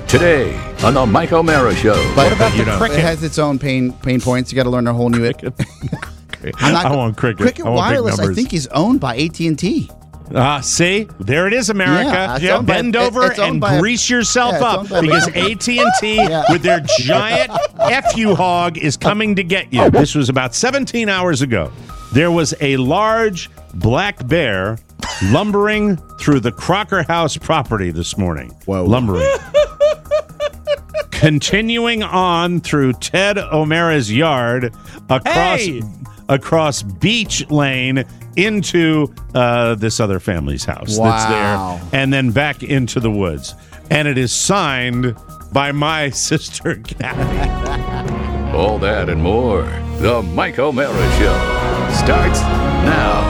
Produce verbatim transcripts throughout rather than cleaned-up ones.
Today on the Mike O'Mara Show. But What about you the know, cricket? It has its own pain pain points. You got to learn a whole new. I'm not, I want cricket. Cricket I want big Wireless, I numbers. think, is owned by A T and T. Ah, see, there it is, America. Yeah, it's Yeah, owned by- Bend it- over it's owned and by a- grease yourself yeah, it's up owned by a- because A T and T Yeah. with their giant F U hog is coming to get you. This was about seventeen hours ago. There was a large black bear lumbering through the Crocker House property this morning. Whoa. Lumbering. Continuing on through Ted O'Mara's yard across Hey! across Beach Lane into uh, this other family's house that's Wow. there, and then back into the woods. And it is signed by my sister, Kathy. All that and more. The Mike O'Mara Show starts now.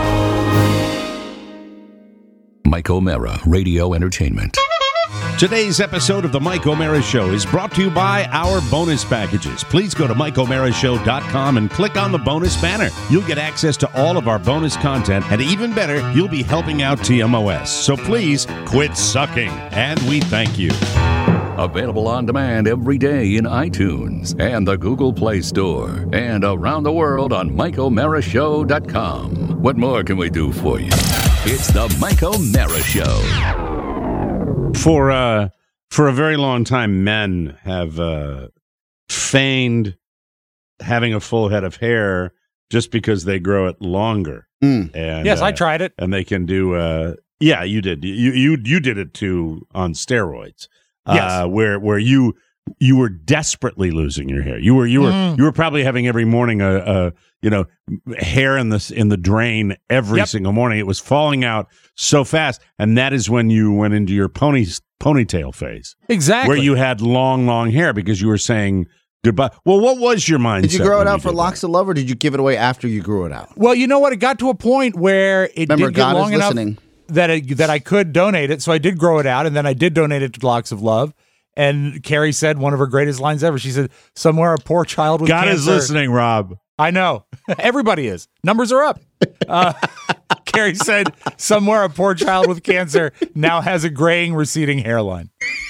Mike O'Mara Radio Entertainment. Today's episode of the Mike O'Mara Show is brought to you by our bonus packages. Please go to mike o'mara show dot com and click on the bonus banner. You'll get access to all of our bonus content, and even better, you'll be helping out T M O S. So please quit sucking, and we thank you. Available on demand every day in iTunes and the Google Play Store and around the world on mike o'mara show dot com. What more can we do for you? It's the Mike O'Mara Show. For uh, for a very long time, men have uh, feigned having a full head of hair just because they grow it longer. Mm. And, Yes, uh, I tried it. and they can do. Uh, yeah, you did. You you you did it too on steroids. Yes. Uh, where where you you were desperately losing your hair. You were you were Mm. you were probably having every morning a, a you know hair in the in the drain every Yep. single morning. It was falling out so fast, and that is when you went into your pony ponytail phase, Exactly. where you had long long hair because you were saying goodbye. Well, what was your mindset? Did you grow it when out you for did locks of love, or did you give it away after you grew it out? Well, you know what? It got to a point where it Remember, did get God long is enough listening. that it, that I could donate it. So I did grow it out, and then I did donate it to Locks of Love. And Carrie said one of her greatest lines ever. She said, "Somewhere a poor child with God cancer." is listening, Rob. I know. Everybody is. Numbers are up. Uh, Carrie said, "Somewhere a poor child with cancer now has a graying, receding hairline."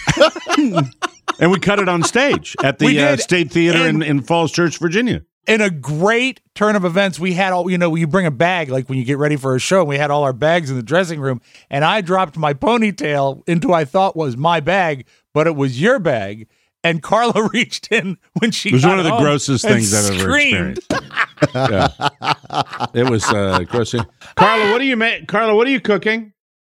And we cut it on stage at We the uh, did. State Theater in, And- in Falls Church, Virginia. In a great turn of events, we had all, you know, you bring a bag, like when you get ready for a show, and we had all our bags in the dressing room, and I dropped my ponytail into I thought was my bag, but it was your bag. And Carla reached in when she It was got one of the home grossest and things I've ever screamed. experienced. Yeah. It was uh, gross. Carla, what are you ma- Carla, what are you cooking?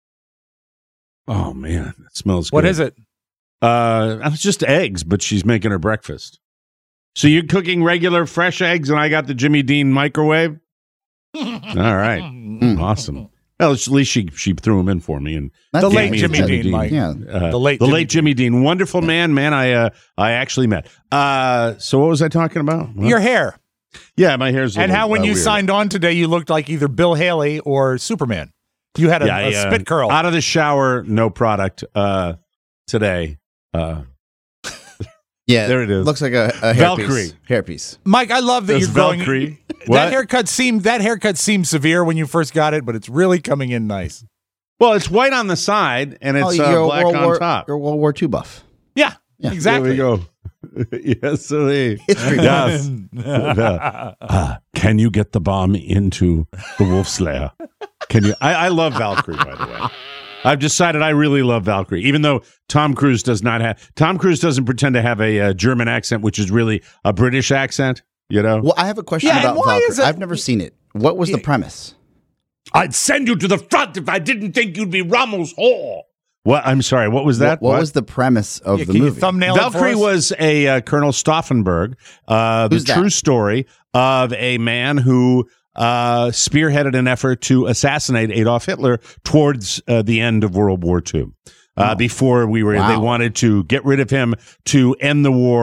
Oh man, it smells good. What is it? Uh, it's just eggs, but she's making her breakfast. So you're cooking regular fresh eggs, and I got the Jimmy Dean microwave. All right, awesome. Well, at least she she threw them in for me, and That's The gave late me a Jimmy Dean, Mike. Yeah. Uh, The late the Jimmy late Jimmy Dean, wonderful man, man. I uh, I actually met. Uh, so what was I talking about? What? Your hair. Yeah, my hair's a And little, how when uh, you weird. signed on today, you looked like either Bill Haley or Superman. You had a, yeah, a I, uh, spit curl. out of the shower, no product uh, today. Uh, Yeah, There it is. Looks like a, a Valkyrie. hairpiece. Hairpiece. Mike, I love that That's you're growing. Valkyrie. That What? haircut seemed that haircut seemed severe when you first got it, but it's really coming in nice. Well, it's white on the side and it's Oh, uh, you're a black World on War, top. You're a World War Two buff. Yeah, Yeah. exactly. There we go. Yes, sir. History buff. Yes. Uh, can you get the bomb into the Wolf's lair? Can you? I, I love Valkyrie, by the way. I've decided I really love Valkyrie, even though Tom Cruise does not have. Tom Cruise doesn't pretend to have a, uh German accent, which is really a British accent. You know. Well, I have a question Yeah, and about why Valkyrie. is it- I've never seen it. What was the premise? I'd send you to the front if I didn't think you'd be Rommel's whore. What? I'm sorry. What was that? What, what was the premise of Yeah, the can you movie? thumbnail it for Valkyrie us? was a uh, Colonel Stauffenberg, uh, the Who's that? true story of a man who uh, spearheaded an effort to assassinate Adolf Hitler towards uh, the end of World War Two. Uh, Oh. Before we were, Wow. they wanted to get rid of him to end the war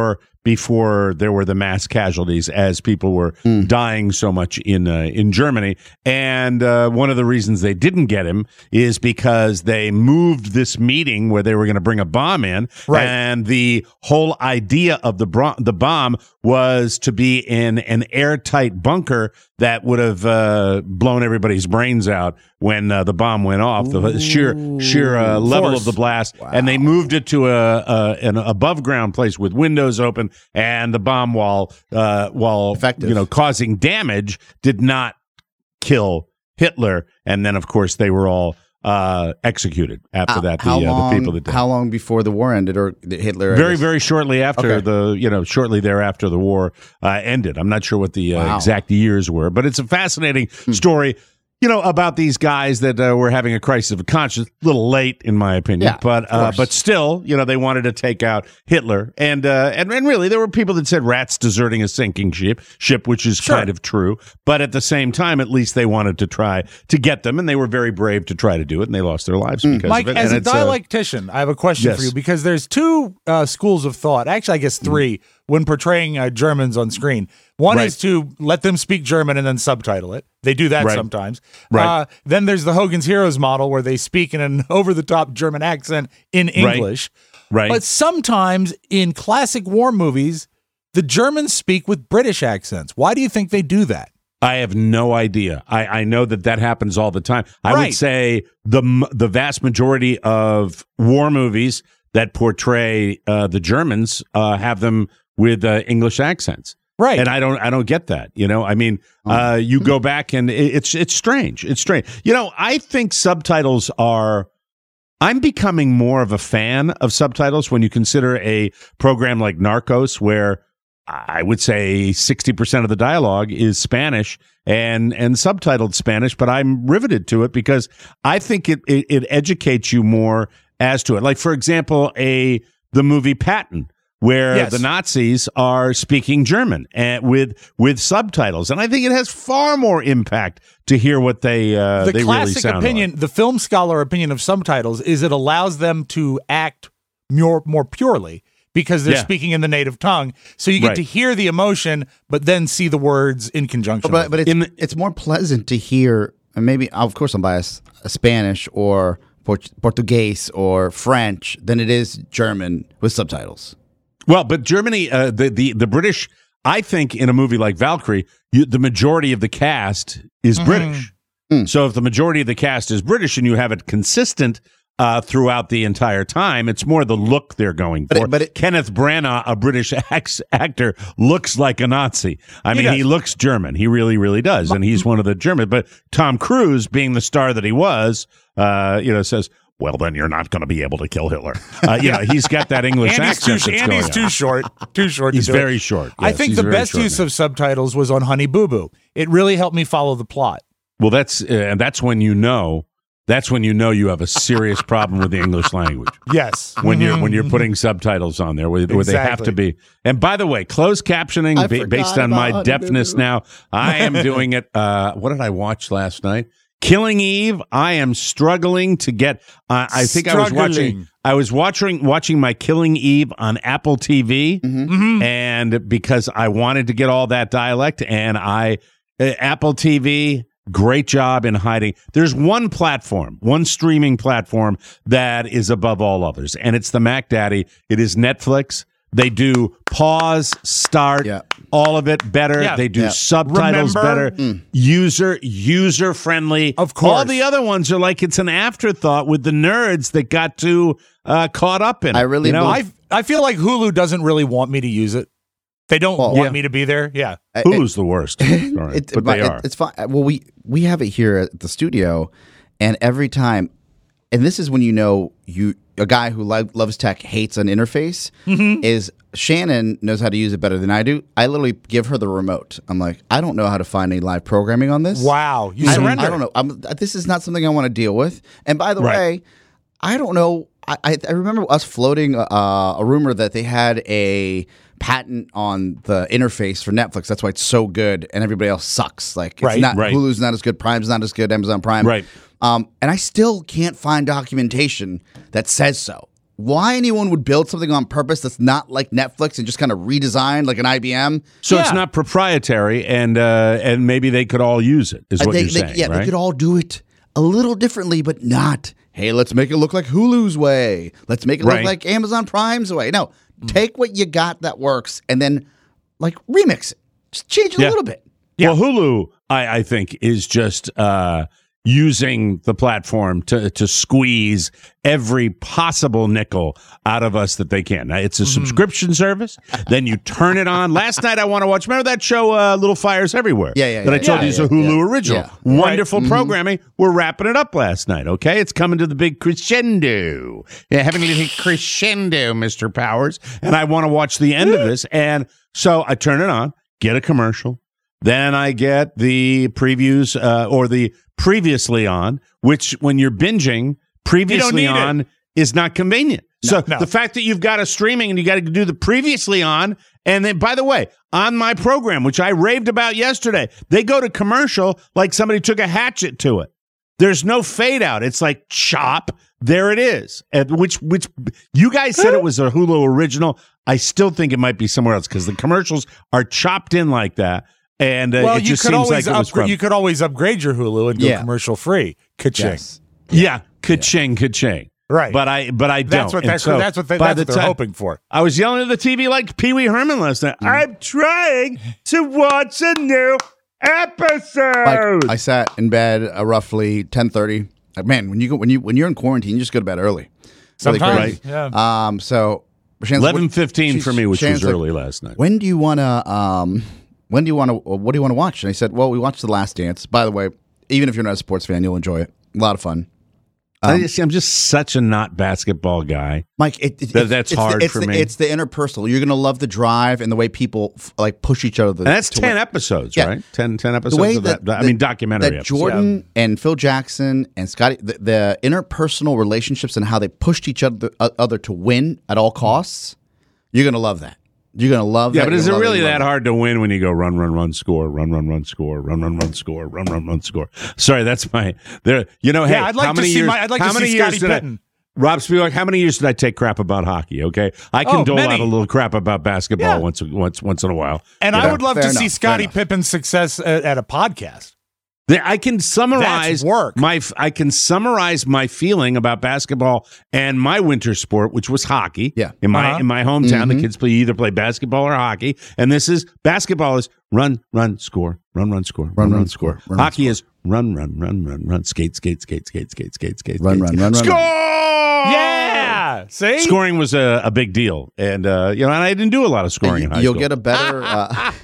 before there were the mass casualties as people were Mm. dying so much in uh, in Germany. And uh, one of the reasons they didn't get him is because they moved this meeting where they were going to bring a bomb in, Right. and the whole idea of the bro- the bomb was to be in an airtight bunker that would have uh, blown everybody's brains out when uh, the bomb went off. The sheer sheer uh, level Force. of the blast, and they moved it to a, a an above ground place with windows open, and the bomb, while uh, while Effective. you know causing damage, did not kill Hitler. And then, of course, they were all uh, executed after that. The, how uh, long? the people that did. How long before the war ended, or did Hitler? I Very, guess- very shortly after Okay. the, you know, shortly thereafter the war uh, ended. I'm not sure what the uh, Wow. exact years were, but it's a fascinating story, you know, about these guys that uh, were having a crisis of conscience. A little late, in my opinion, Yeah, but of uh, course. but still, you know, they wanted to take out Hitler, and uh, and and really, there were people that said rats deserting a sinking ship, ship, which is Sure. kind of true. But at the same time, at least they wanted to try to get them, and they were very brave to try to do it, and they lost their lives because Mike, of it. as And a it's, uh, dialectician, I have a question Yes. for you because there's two uh, schools of thought. Actually, I guess three when portraying uh, Germans on screen. One Right. is to let them speak German and then subtitle it. They do that Right. sometimes. Right. Uh, then there's the Hogan's Heroes model where they speak in an over-the-top German accent in Right. English. right. But sometimes in classic war movies, the Germans speak with British accents. Why do you think they do that? I have no idea. I, I know that that happens all the time. I Right. would say the m- the vast majority of war movies that portray uh, the Germans uh, have them with uh, English accents. Right. And I don't, I don't get that. You know, I mean, uh, you go back and it, it's, it's strange. It's strange. You know, I think subtitles are. I'm becoming more of a fan of subtitles when you consider a program like Narcos, where I would say sixty percent of the dialogue is Spanish and and subtitled Spanish. But I'm riveted to it because I think it it, it educates you more as to it. Like, for example, a the movie Patton, where Yes. the Nazis are speaking German and with with subtitles, and I think it has far more impact to hear what they uh, the they really classic sound opinion, like. the film scholar opinion of subtitles is it allows them to act more more purely because they're Yeah. speaking in the native tongue. So you get Right. to hear the emotion, but then see the words in conjunction. But with but it. it's In the- it's more pleasant to hear. And maybe of course I'm biased. uh, Spanish or Port- Portuguese or French than it is German with subtitles. Well, but Germany, uh, the, the the British, I think in a movie like Valkyrie, you, the majority of the cast is Mm-hmm. British. Mm. So if the majority of the cast is British and you have it consistent uh, throughout the entire time, it's more the look they're going But it- for. but it- Kenneth Branagh, a British ex- actor, looks like a Nazi. I He mean, does. he looks German. He really, really does, and he's one of the German. But Tom Cruise, being the star that he was, uh, you know, says, well, then you're not going to be able to kill Hitler. Uh, you know, he's got that English and he's too, accent. that's and he's going too on. short. Too short. He's to do very it. short. I Yes, think he's the very best short use man. of subtitles was on Honey Boo Boo. It really helped me follow the plot. Well, that's uh, and that's when you know that's when you know you have a serious problem with the English language. Yes. When you're when you're putting subtitles on there, where, where they have Exactly. to be. And by the way, closed captioning I ba- based forgot on my about deafness it. now, I am doing it. Uh, what did I watch last night? Killing Eve. I am struggling to get. Uh, I think I was watching. Struggling. I was watching watching my Killing Eve on Apple T V, Mm-hmm. and because I wanted to get all that dialect, and I uh, Apple T V. Great job in hiding. There's one platform, one streaming platform that is above all others, and it's the Mac Daddy. It is Netflix. They do pause, start, Yeah. all of it better. Yeah. They do Yeah. subtitles Remember? better. User user friendly. Of course. All the other ones are like it's an afterthought with the nerds that got too uh, caught up in it. I really you know, believe- I I feel like Hulu doesn't really want me to use it. They don't Well, want yeah. me to be there. Yeah. I- Hulu's the worst. Sorry, It- but but they it- are. It's fine. Well, we we have it here at the studio, and every time, and this is when you know you a guy who lo- loves tech hates an interface. Mm-hmm. Is Shannon knows how to use it better than I do. I literally give her the remote. I'm like, I don't know how to find any live programming on this. Wow. You I, surrender. I don't know. I'm, this is not something I want to deal with. And by the Right. way, I don't know. I, I, I remember us floating uh, a rumor that they had a patent on the interface for Netflix. That's why it's so good, and everybody else sucks. Like, it's Right. not Right. Hulu's not as good, Prime's not as good, Amazon Prime. Right. Um, and I still can't find documentation that says so. why anyone would build something on purpose that's not like Netflix and just kind of redesigned like an I B M. So Yeah. it's not proprietary, and uh, and maybe they could all use it, is Uh, what they, you're they- saying, yeah, right? they could all do it a little differently, but not, hey, let's make it look like Hulu's way. Let's make it Right. look like Amazon Prime's way. No, take what you got that works and then like remix it. Just change it Yeah. a little bit. Well, Hulu, I, I think, is just uh, using the platform to to squeeze every possible nickel out of us that they can. Now, it's a Mm-hmm. subscription service. Then you turn it on. Last night, I want to watch. Remember that show, uh, Little Fires Everywhere? Yeah, yeah, That I yeah, told yeah, you is yeah, a Hulu yeah, original. yeah. Mm-hmm. Wonderful programming. We're wrapping it up last night. Okay, it's coming to the big crescendo. Yeah, having a little crescendo, Mister Powers. And I want to watch the end of this. And so I turn it on, get a commercial. Then I get the previews uh, or the previously on, which when you're binging, previously need on it. is not convenient. so no. the fact that you've got a streaming and you got to do the previously on, and then by the way, on my program, which I raved about yesterday, they go to commercial like somebody took a hatchet to it. There's no fade out. It's like chop. There it is. And which which you guys said it was a Hulu original. I still think it might be somewhere else because the commercials are chopped in like that. And uh, Well, it you just could seems always like it was upgrade. from. You could always upgrade your Hulu and go Yeah. commercial free. Ka-ching. Yes. yeah, ka-ching, ka-ching. Right. But I, but I don't. That's what And that's, so that's what they, by that's the what they're time- hoping for. I was yelling at the T V like Pee Wee Herman last night. I'm trying to watch a new episode. Like I sat in bed uh, roughly ten thirty. Like, man, when you go when you when you're in quarantine, you just go to bed early. It's really Sometimes, crazy. yeah. Um. So Shan's- eleven what- fifteen she's- for me, which Shan's was like, early last night. When do you want to? Um. When do you want to? What do you want to watch? And I said, well, we watched The Last Dance. By the way, even if you're not a sports fan, you'll enjoy it. A lot of fun. I just, I'm just such a not basketball guy. Mike, it, it, That- it's- that's it's hard the, it's for the, me. It's the interpersonal. You're gonna love the drive and the way people f- like push each other. And that's to ten win. episodes, Yeah. right? ten, ten episodes The way of that. that, I mean, documentary that episodes. Jordan and Phil Jackson and Scotty, the, the interpersonal relationships and how they pushed each other uh, other to win at all costs. You're gonna love that. You're gonna love Yeah, that. but is it You're gonna love really You're that gonna love hard to win when you go run, run, run, score, run, run, run, score, run, run, run, score, run, run, run, score? Sorry, that's my there. You know, hey, Yeah, I'd like how to many see years? my- I'd like how to many see years Scottie did I- Pippen. Rob Spielberg, how many years did I take crap about hockey? Okay, I can Oh, dole many. out a little crap about basketball Yeah. once, once, once in a while. And You I know? would love Fair to enough, see fair Scottie enough. Pippen's success at, at a podcast. There- I can summarize That's work. my I can summarize my feeling about basketball and my winter sport, which was hockey. Yeah. in my Uh-huh. in my hometown, the kids play either play basketball or hockey, and this is basketball is run, run, score, run, run, score, run, run, score. run, run, Hockey is run, run, run, run, run, skate, skate, skate, skate, skate, skate, skate, Run, skate, run, skate. run, run, score. run. Yeah. See? Scoring was a, a big deal, and uh, you know, and I didn't do a lot of scoring You, in high you'll school. get a better. Uh,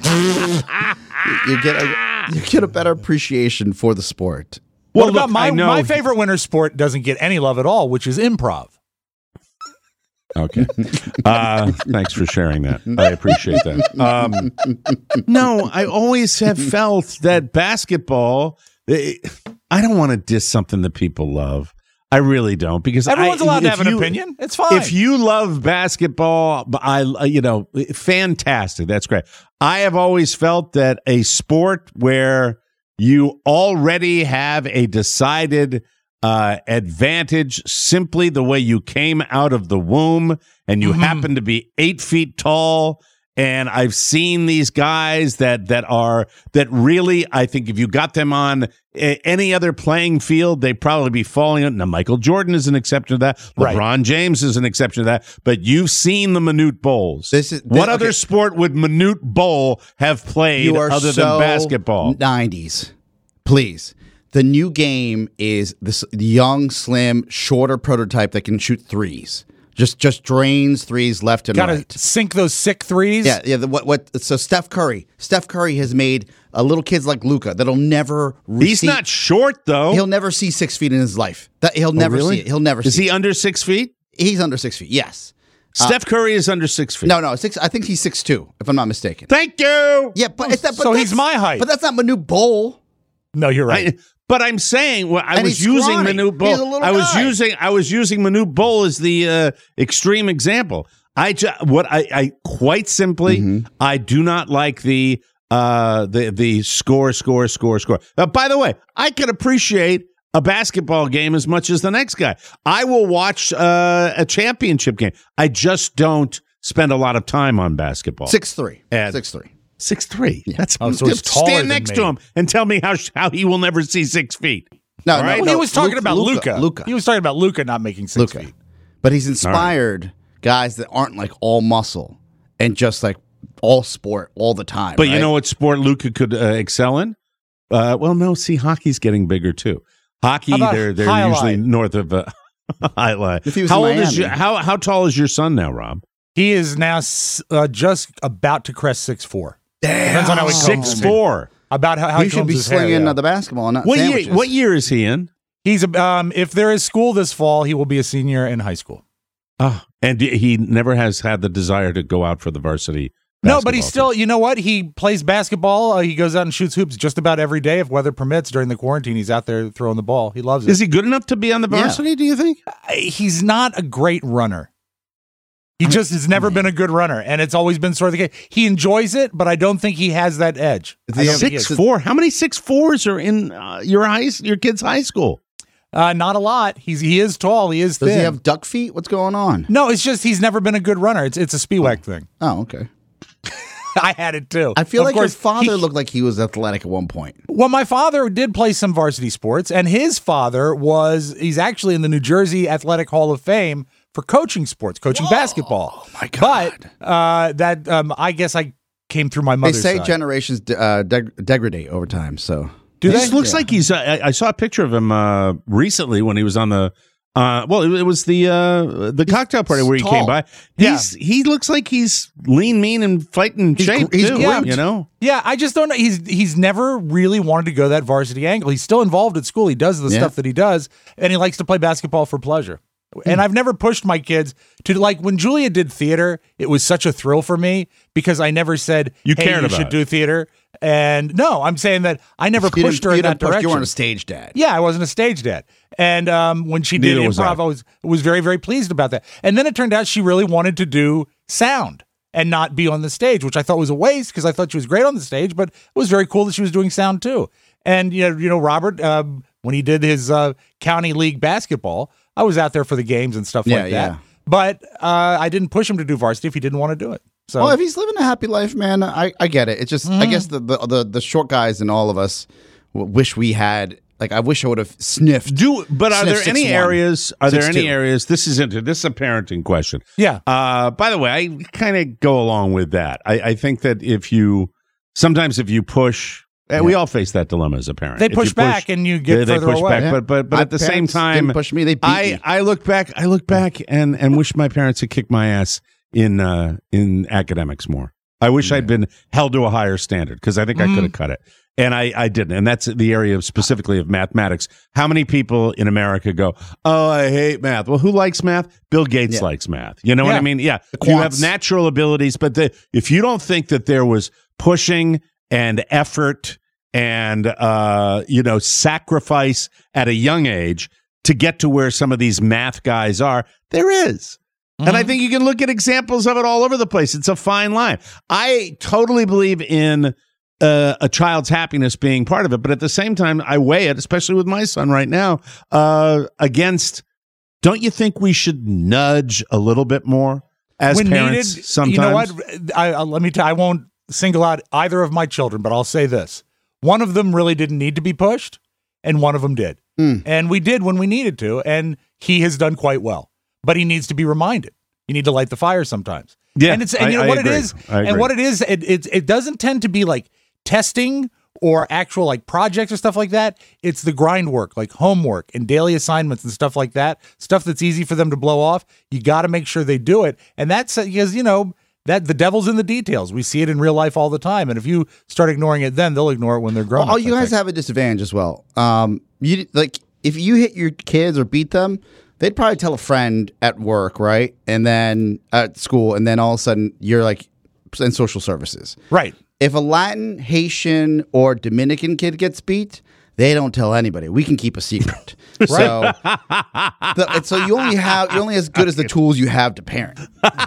you get a you get a better appreciation for the sport. well, What about look, my I know, my favorite winter sport doesn't get any love at all, which is improv. Okay. Uh, thanks for sharing that. I appreciate that. Um, no, I always have felt that basketball, eh, I don't want to diss something that people love. I really don't, because Everyone's I, allowed to if have an you- opinion. It's fine. If you love basketball, I, you know, fantastic. That's great. I have always felt that a sport where you already have a decided uh, advantage simply the way you came out of the womb and you Mhm. happen to be eight feet tall. And I've seen these guys that that are that really, I think if you got them on a, any other playing field, they'd probably be falling on. Now, Michael Jordan is an exception to that. Right. LeBron James is an exception to that. But you've seen the Minute Bowls. This is- what thi- other okay. sport would Minute Bowl have played You are other so than basketball? nineties. Please. The new game is this young, slim, shorter prototype that can shoot threes. Just just drains threes left and Gotta right. sink those sick threes. Yeah, yeah. The, what what? So Steph Curry. Steph Curry has made uh, little kids like Luca that'll never. He's see- not short though. He'll never see six feet in his life. That he'll never really? see it. He'll never Is see. he it. under six feet? He's under six feet. Yes. Steph Curry is under six feet. No, no. Six. I think he's six two. If I'm not mistaken. Thank you. Yeah, but it's that. But so he's that's- my height. But that's not Manute Bol. No, you're right. I, but I'm saying well, I And was he's using scrawny. Manute Bol. He's a little I was guy. using I was using Manute Bol as the uh, extreme example. I ju- what I, I quite simply Mm-hmm. I do not like the uh, the the score score score score. Uh, by the way, I can appreciate a basketball game as much as the next guy. I will watch uh, a championship game. I just don't spend a lot of time on basketball. Six three. And- Six three. Six three. That's Oh, so he's taller stand than next me. to him and tell me how how he will never see six feet. No, All right. no, Well, he no, was talking Luka- about Luca. Luka. He was talking about Luca not making six Luka. feet. But he's inspired guys that aren't like all muscle and just like all sport all the time. But you right? know what sport Luca could uh, excel in? Uh, well, no. See, hockey's getting bigger too. Hockey, How about they're they're highlight? usually north of uh, highlight. If he was how in old is Miami. your, how how tall is your son now, Rob? He is now s- uh, just about to crest six four. Depends on how he combs Six his- four. About how, how he he should combs be his hair, slinging yeah. uh, the basketball, not What sandwiches. year? What year is he in? He's a- um, if there is school this fall, he will be a senior in high school. Oh, and he never has had the desire to go out for the varsity. No, but he's basketball still, you know what? He plays basketball. Uh, he goes out and shoots hoops just about every day if weather permits. During the quarantine, he's out there throwing the ball. He loves team. it. Is he good enough to be on the Yeah. varsity? Do you think? Uh, He's not a great runner. He just has never been a good runner, and it's always been sort of the case. He enjoys it, but I don't think he has that edge. I don't think he Six is. four. How many six fours are in uh, your high your kid's high school? Uh, not a lot. He's he is tall. He is Does thin. he have duck feet? What's going on? no, it's just he's never been a good runner. It's it's a Spiewak thing. Oh, okay. I had it too. I feel Of like course, your father he- looked like he was athletic at one point. Well, my father did play some varsity sports, and his father was, he's actually in the New Jersey Athletic Hall of Fame for coaching sports, coaching basketball. Oh, my God. But uh, that, um, I guess I came through my They mother's say side. generations de- uh, deg- degrade over time. So Do This they? looks Yeah. like he's. Uh, I I saw a picture of him uh, recently when he was on the. Uh, well, it, it was the uh, the cocktail party where he tall. came by. Yeah. He's he looks like he's lean, mean, and fighting He's shape gr- he's too. great. You know, Yeah, I just don't know. He's he's never really wanted to go that varsity angle. He's still involved at school. He does the Yeah. stuff that he does, and he likes to play basketball for pleasure. And I've never pushed my kids to like when Julia did theater. It was such a thrill for me because I never said You hey, cared you about should it. do theater. And no, I'm saying that I never you pushed didn't, her you in that didn't push, direction. you weren't a stage dad. Yeah, I wasn't a stage dad. And um, when she did Neither was improv, I. I was was very, very pleased about that. And then it turned out she really wanted to do sound and not be on the stage, which I thought was a waste because I thought she was great on the stage, but it was very cool that she was doing sound too. And you know, you know, Robert, um, when he did his uh, county league basketball, I was out there for the games and stuff Yeah, like yeah. that. But uh, I didn't push him to do varsity if he didn't want to do it. So Well, if he's living a happy life, man, I, I get it. It's just I guess the, the the the short guys and all of us w- wish we had like I wish I would have sniffed. do but are Sniff there any six one. areas? Are there Six any two. areas? This is into this is a parenting question. yeah, Uh, by the way, I kind of go along with that. I, I think that if you sometimes if you push, eh, we all face that dilemma as a parent. they If push you back and you get they, they further push away. back, Yeah. but but but My at the same parents time, didn't push me, they beat I me. I look back, I look back and and wish my parents had kicked my ass in uh, in academics more. I wish I'd been held to a higher standard because I think I could have cut it, and I I didn't. And that's the area of specifically of mathematics. How many people in America go, "Oh, I hate math"? Well, who likes math? Bill Gates Yeah. likes math. You know what I Yeah. mean? Yeah, The you have quants. natural abilities, but the, if you don't think that there was pushing and effort and uh, you know sacrifice at a young age to get to where some of these math guys are, there is. And I think you can look at examples of it all over the place. It's a fine line. I totally believe in uh, a child's happiness being part of it, but at the same time, I weigh it, especially with my son right now, uh, against. Don't you think we should nudge a little bit more as when parents? needed, sometimes, you know what? I, I, let me tell. I won't single out either of my children, but I'll say this: one of them really didn't need to be pushed, and one of them did, Mm. and we did when we needed to, and he has done quite well. But he needs to be reminded. You need to light the fire sometimes. Yeah, and it's and I- you know I what agree. it is, I and agree. what it is. It, it it doesn't tend to be like testing or actual like projects or stuff like that. It's the grind work, like homework and daily assignments and stuff like that. Stuff that's easy for them to blow off. You got to make sure they do it, and that's because you know that the devil's in the details. We see it in real life all the time, and if you start ignoring it, then they'll ignore it when they're grown. Well, you guys have a disadvantage as well. Um, you like if you hit your kids or beat them, they'd probably tell a friend at work, right? And then at school, and then all of a sudden you're like in social services. right. If a Latin, Haitian, or Dominican kid gets beat, they don't tell anybody. We can keep a secret. So, the, so you only have you're only as good as the tools you have to parent.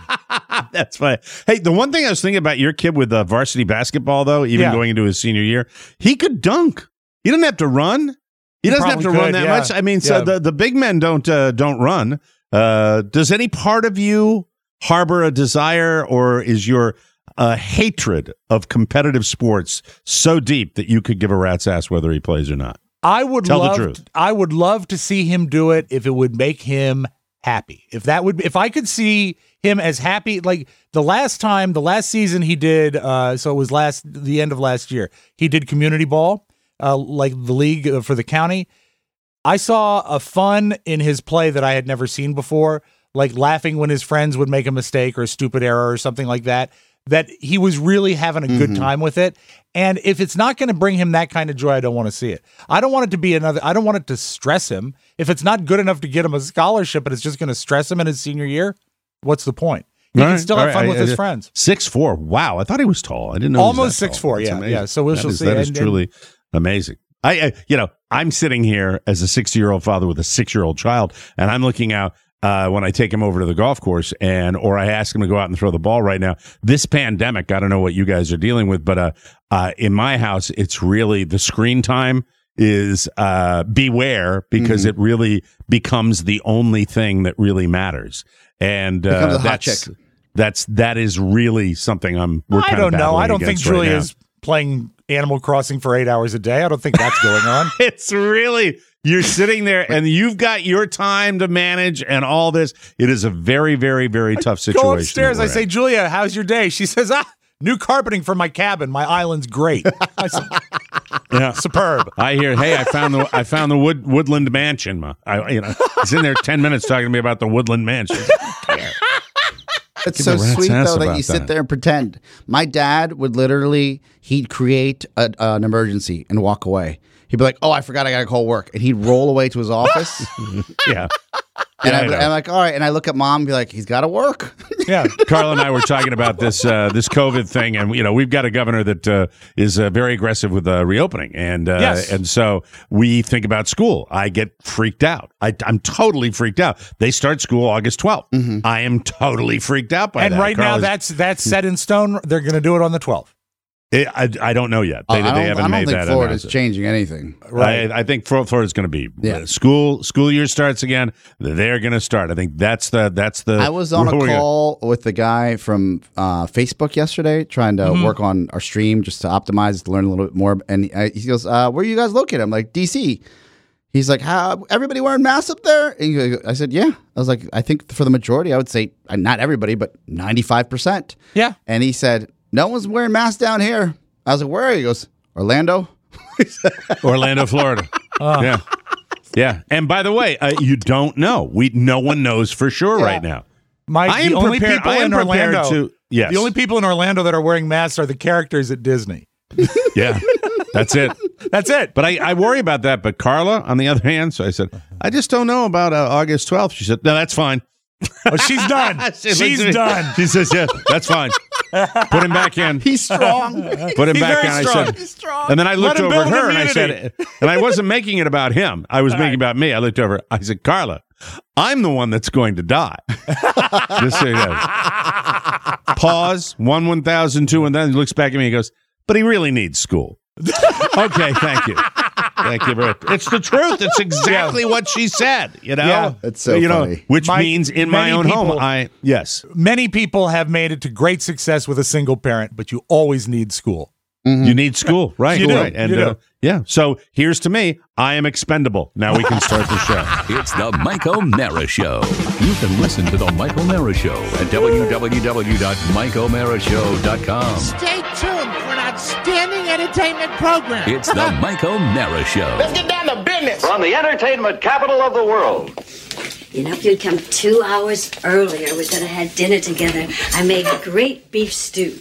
That's funny. Hey, the one thing I was thinking about your kid with uh, varsity basketball, though, even Yeah. going into his senior year, he could dunk. He didn't have to run. He doesn't have to probably run could, that yeah. much. I mean, so Yeah. the, the big men don't uh, don't run. Uh, does any part of you harbor a desire, or is your uh, hatred of competitive sports so deep that you could give a rat's ass whether he plays or not? I would Tell the love truth. I would love to see him do it if it would make him happy. If that would if I could see him as happy, like the last time, the last season he did, uh, so it was last the end of last year, he did community ball, uh, like the league uh, for the county. I saw a fun in his play that I had never seen before, like laughing when his friends would make a mistake or a stupid error or something like that, that he was really having a good Mm-hmm. time with it. And if it's not going to bring him that kind of joy, I don't want to see it. I don't want it to be another, I don't want it to stress him. If it's not good enough to get him a scholarship, but it's just going to stress him in his senior year, what's the point? He All can right, still all have right, fun I- with I- his friends. Six four. Wow, I thought he was tall. I didn't know he was Almost that tall. six four, That's yeah, amazing. yeah. So we That shall is- see. That is And- and- truly amazing. I, I, you know, I'm sitting here as a sixty-year-old father with a six-year-old child, and I'm looking out uh, when I take him over to the golf course, and or I ask him to go out and throw the ball. Right now, this pandemic, I don't know what you guys are dealing with, but uh, uh, in my house, it's really the screen time is uh, beware because it really becomes the only thing that really matters, and uh, Becomes a hot that's chick. that's that is really something I'm. We're I kind don't of know. I battling don't think against right Julia now. is playing Animal Crossing for eight hours a day. I don't think that's going on. It's really, you're sitting there and you've got your time to manage and all this. It is a very, very, very tough situation. Go upstairs. that I we're say, in. Julia, how's your day? She says, ah, new carpeting for my cabin. My island's great. I said, Yeah. superb. I hear, hey, I found the I found the wood woodland mansion. Ma. I, you know, he's in there ten minutes talking to me about the woodland mansion. It's Give so a rat's sweet ass though that about you sit that. there and pretend. My dad would literally he'd create a, an emergency and walk away. He'd be like, "Oh, I forgot I got to call work," and he'd roll away to his office. Yeah. and Yeah, I'm, I know. I'm like, "All right," and I look at mom and be like, "He's got to work." Yeah. Carl and I were talking about this uh, this COVID thing, and you know we've got a governor that uh, is uh, very aggressive with uh, reopening, and uh, Yes. and so we think about school. I get freaked out. I, I'm totally freaked out. They start school August twelfth. I am totally freaked out by And that. right Carl now, is- that's that's set in stone. They're going to do it on the twelfth. it, I, I don't know yet. They, I don't, they haven't I don't made think that Florida's announcement. changing anything. I, I think Flor- Florida's going to be Yeah. uh, school. School year starts again. They're going to start. I think that's the that's the. I was on a we're gonna- call with the guy from uh, Facebook yesterday, trying to Mm-hmm. work on our stream just to optimize, to learn a little bit more. And he, he goes, uh, "Where are you guys located?" I'm like, "D C." He's like, "How everybody wearing masks up there?" And he goes- I said, "Yeah." I was like, "I think for the majority, I would say uh, not everybody, but ninety-five percent." Yeah. And he said, "No one's wearing masks down here." I was like, "Where are you?" He goes, "Orlando." Orlando, Florida. Yeah, yeah. And by the way, uh, you don't know. We no one knows for sure Yeah. right now. My, I the am only prepared- people I am in prepared Orlando. to- yes. The only people in Orlando that are wearing masks are the characters at Disney. Yeah, that's it. That's it. But I, I worry about that. But Carla, on the other hand, so I said, I just don't know about uh, August twelfth. She said, no, that's fine. Oh, she's done. She looks at She's me. done. She says, yeah, that's fine. Put him back in. He's strong. Put him He's back very in. I strong. said, He's strong. and then I looked him over at build her and I immunity. said, and I wasn't making it about him. I was making it about me. I looked over. I said, Carla, I'm the one that's going to die. Just so you know. Pause. One, one thousand, two, and then he looks back at me and goes, but he really needs school. Okay, thank you. Thank you very much. It's the truth. It's exactly what she said, you know? Yeah. It's so you know, funny. which My- means in my many own home, people- I, yes. Many people have made it to great success with a single parent, but you always need school. You need school, right? You do. Right. And You do. uh, yeah. So here's to me. I am expendable. Now we can start the show. It's the Mike O'Mara Show. You can listen to the Mike O'Mara Show at w w w dot mike o'mara show dot com. Stay tuned for an outstanding entertainment program. It's the Mike O'Mara Show. Let's get down to business. From the entertainment capital of the world. You know, if you'd come two hours earlier, we could have had dinner together. I made a great beef stew.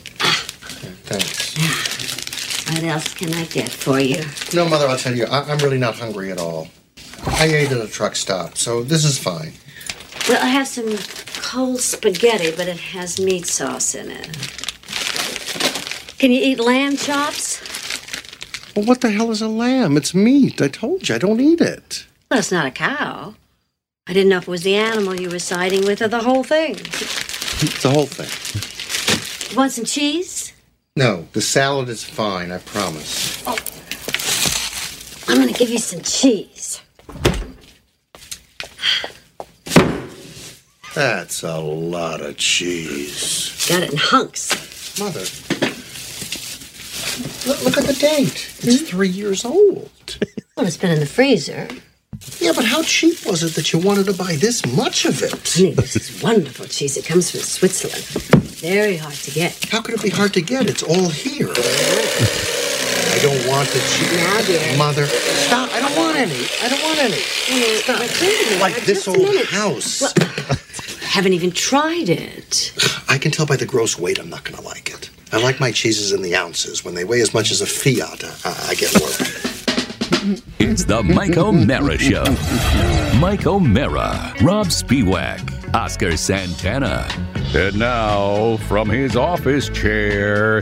Thanks. What else can I get for you? No, Mother, I'll tell you, I- I'm really not hungry at all. I ate at a truck stop, so this is fine. Well, I have some cold spaghetti, but it has meat sauce in it. Can you eat lamb chops? Well, what the hell is a lamb? It's meat. I told you, I don't eat it. Well, it's not a cow. I didn't know if it was the animal you were siding with or the whole thing. The whole thing. You want some cheese? No, the salad is fine, I promise. I'm gonna give you some cheese. That's a lot of cheese. Got it in hunks. Mother, look, look at the date. It's Hmm? three years old. Well, it's been in the freezer. Yeah, but how cheap was it that you wanted to buy this much of it? Honey, this is wonderful cheese. It comes from Switzerland. Very hard to get. How could it be hard to get? It's all here. I don't want the cheese. Now, dear. Mother, stop. I don't want any. I don't want any. Well, Stop. wait a minute. Like Just this a old minute. house. Well, I haven't even tried it. I can tell by the gross weight I'm not going to like it. I like my cheeses in the ounces. When they weigh as much as a Fiat, I, I get worried. It's the Mike O'Mara Show. Mike O'Mara, Rob Spiewak, Oscar Santana. And now, from his office chair,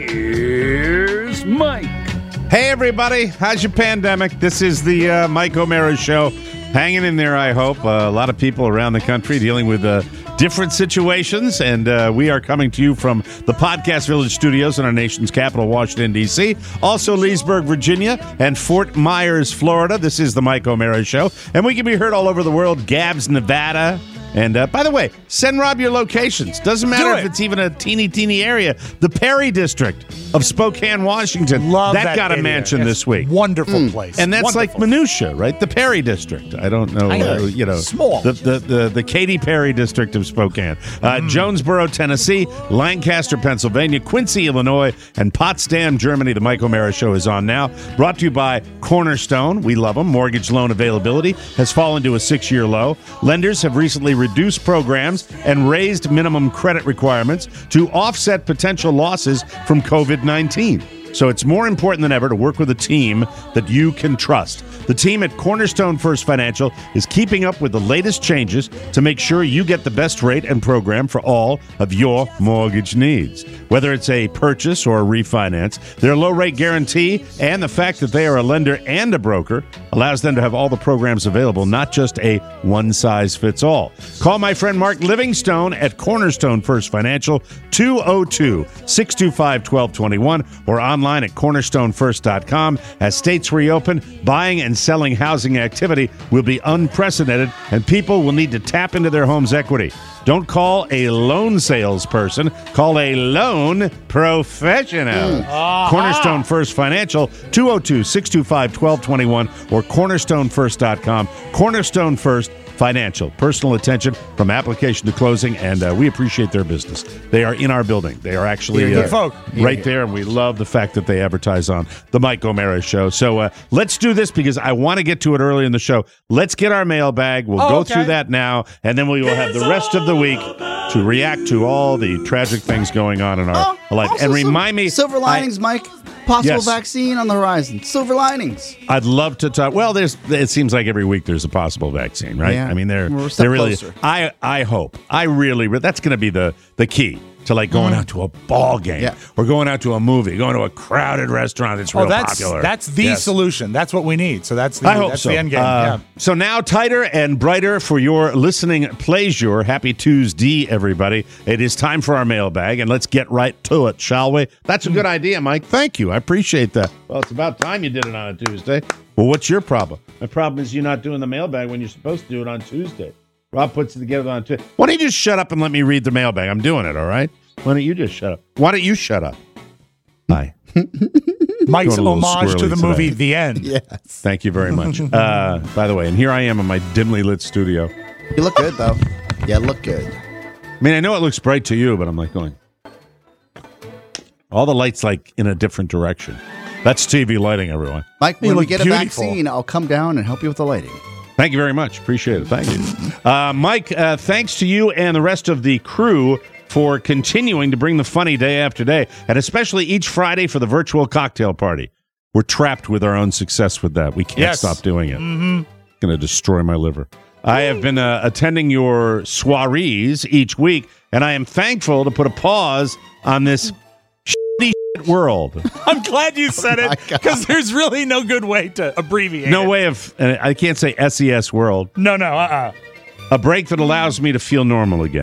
here's Mike. Hey, everybody. How's your pandemic? This is the uh, Mike O'Mara Show. Hanging in there, I hope. Uh, a lot of people around the country dealing with uh, different situations, and uh, we are coming to you from the Podcast Village studios in our nation's capital, Washington, D C Also, Leesburg, Virginia, and Fort Myers, Florida. This is the Mike O'Mara Show, and we can be heard all over the world. Gabs, Nevada. And uh, by the way, send Rob your locations. Doesn't matter Do if it. it's even a teeny, teeny area. The Perry District of Spokane, Washington. Love that, that got a area. mansion Yes. this week. Wonderful place. And that's Wonderful. like minutia, right? The Perry District. I don't know, I know. uh, you know, Small. The, the the the Katy Perry District of Spokane, uh, Mm. Jonesboro, Tennessee, Lancaster, Pennsylvania, Quincy, Illinois, and Potsdam, Germany. The Mike O'Mara Show is on now. Brought to you by Cornerstone. We love them. Mortgage loan availability has fallen to a six-year low. Lenders have recently reduced programs and raised minimum credit requirements to offset potential losses from covid nineteen. So it's more important than ever to work with a team that you can trust. The team at Cornerstone First Financial is keeping up with the latest changes to make sure you get the best rate and program for all of your mortgage needs. Whether it's a purchase or a refinance, their low rate guarantee and the fact that they are a lender and a broker allows them to have all the programs available, not just a one-size-fits-all. Call my friend Mark Livingstone at Cornerstone First Financial, two oh two, six two five, one two two one, or online at cornerstone first dot com. As states reopen, buying and selling housing activity will be unprecedented, and people will need to tap into their home's equity. Don't call a loan salesperson. Call a loan professional. Cornerstone First Financial, two oh two, six two five, one two two one, or cornerstone first dot com. Cornerstone First Financial. Personal attention from application to closing, and uh, we appreciate their business. They are in our building. They are actually Here, uh, here. Folk. right Here, there, and we love the fact that they advertise on the Mike O'Mara Show. So uh, let's do this because I want to get to it early in the show. Let's get our mailbag. We'll Oh, go okay. through that now, and then we will have the rest of the week to react to all the tragic things going on in our Oh, life. also And some remind me, silver I- linings, Mike. Possible Yes. vaccine on the horizon. Silver linings. I'd love to talk. Well, there's. It seems like every week there's a possible vaccine, right? Yeah. I mean, they're We're a step they're really. closer. I I hope. I really. That's going to be the the key to like going out to a ball game Yeah. or going out to a movie, going to a crowded restaurant that's real Oh, that's popular. that's the Yes. solution. That's what we need. So that's the, I hope that's so. the end game. Uh, yeah. So now tighter and brighter for your listening pleasure. Happy Tuesday, everybody. It is time for our mailbag, and let's get right to it, shall we? That's a good idea, Mike. Thank you. I appreciate that. Well, it's about time you did it on a Tuesday. Well, what's your problem? My problem is you're not doing the mailbag when you're supposed to do it on Tuesday. Rob puts it together on Tuesday. Why don't you just shut up and let me read the mailbag? I'm doing it, all right? Why don't you just shut up? Why don't you shut up? Hi. Mike's Going a little homage to squirrely the today. movie The End. Yes. Thank you very much. Uh, by the way, and here I am in my dimly lit studio. You look good, though. Yeah, look good. I mean, I know it looks bright to you, but I'm like going, all the lights like in a different direction. That's T V lighting, everyone. Mike, You when we look get a beautiful. vaccine, I'll come down and help you with the lighting. Thank you very much. Appreciate it. Thank you. Uh, Mike, uh, thanks to you and the rest of the crew for continuing to bring the funny day after day, and especially each Friday for the virtual cocktail party. We're trapped with our own success with that. We can't Yes. stop doing it. Mm-hmm. Going to destroy my liver. I have been uh, attending your soirees each week, and I am thankful to put a pause on this shitty shit world. I'm glad you said my it God. because there's really no good way to abbreviate No it. way of, uh, I can't say S E S world. No, no, uh-uh. A break that allows me to feel normal again.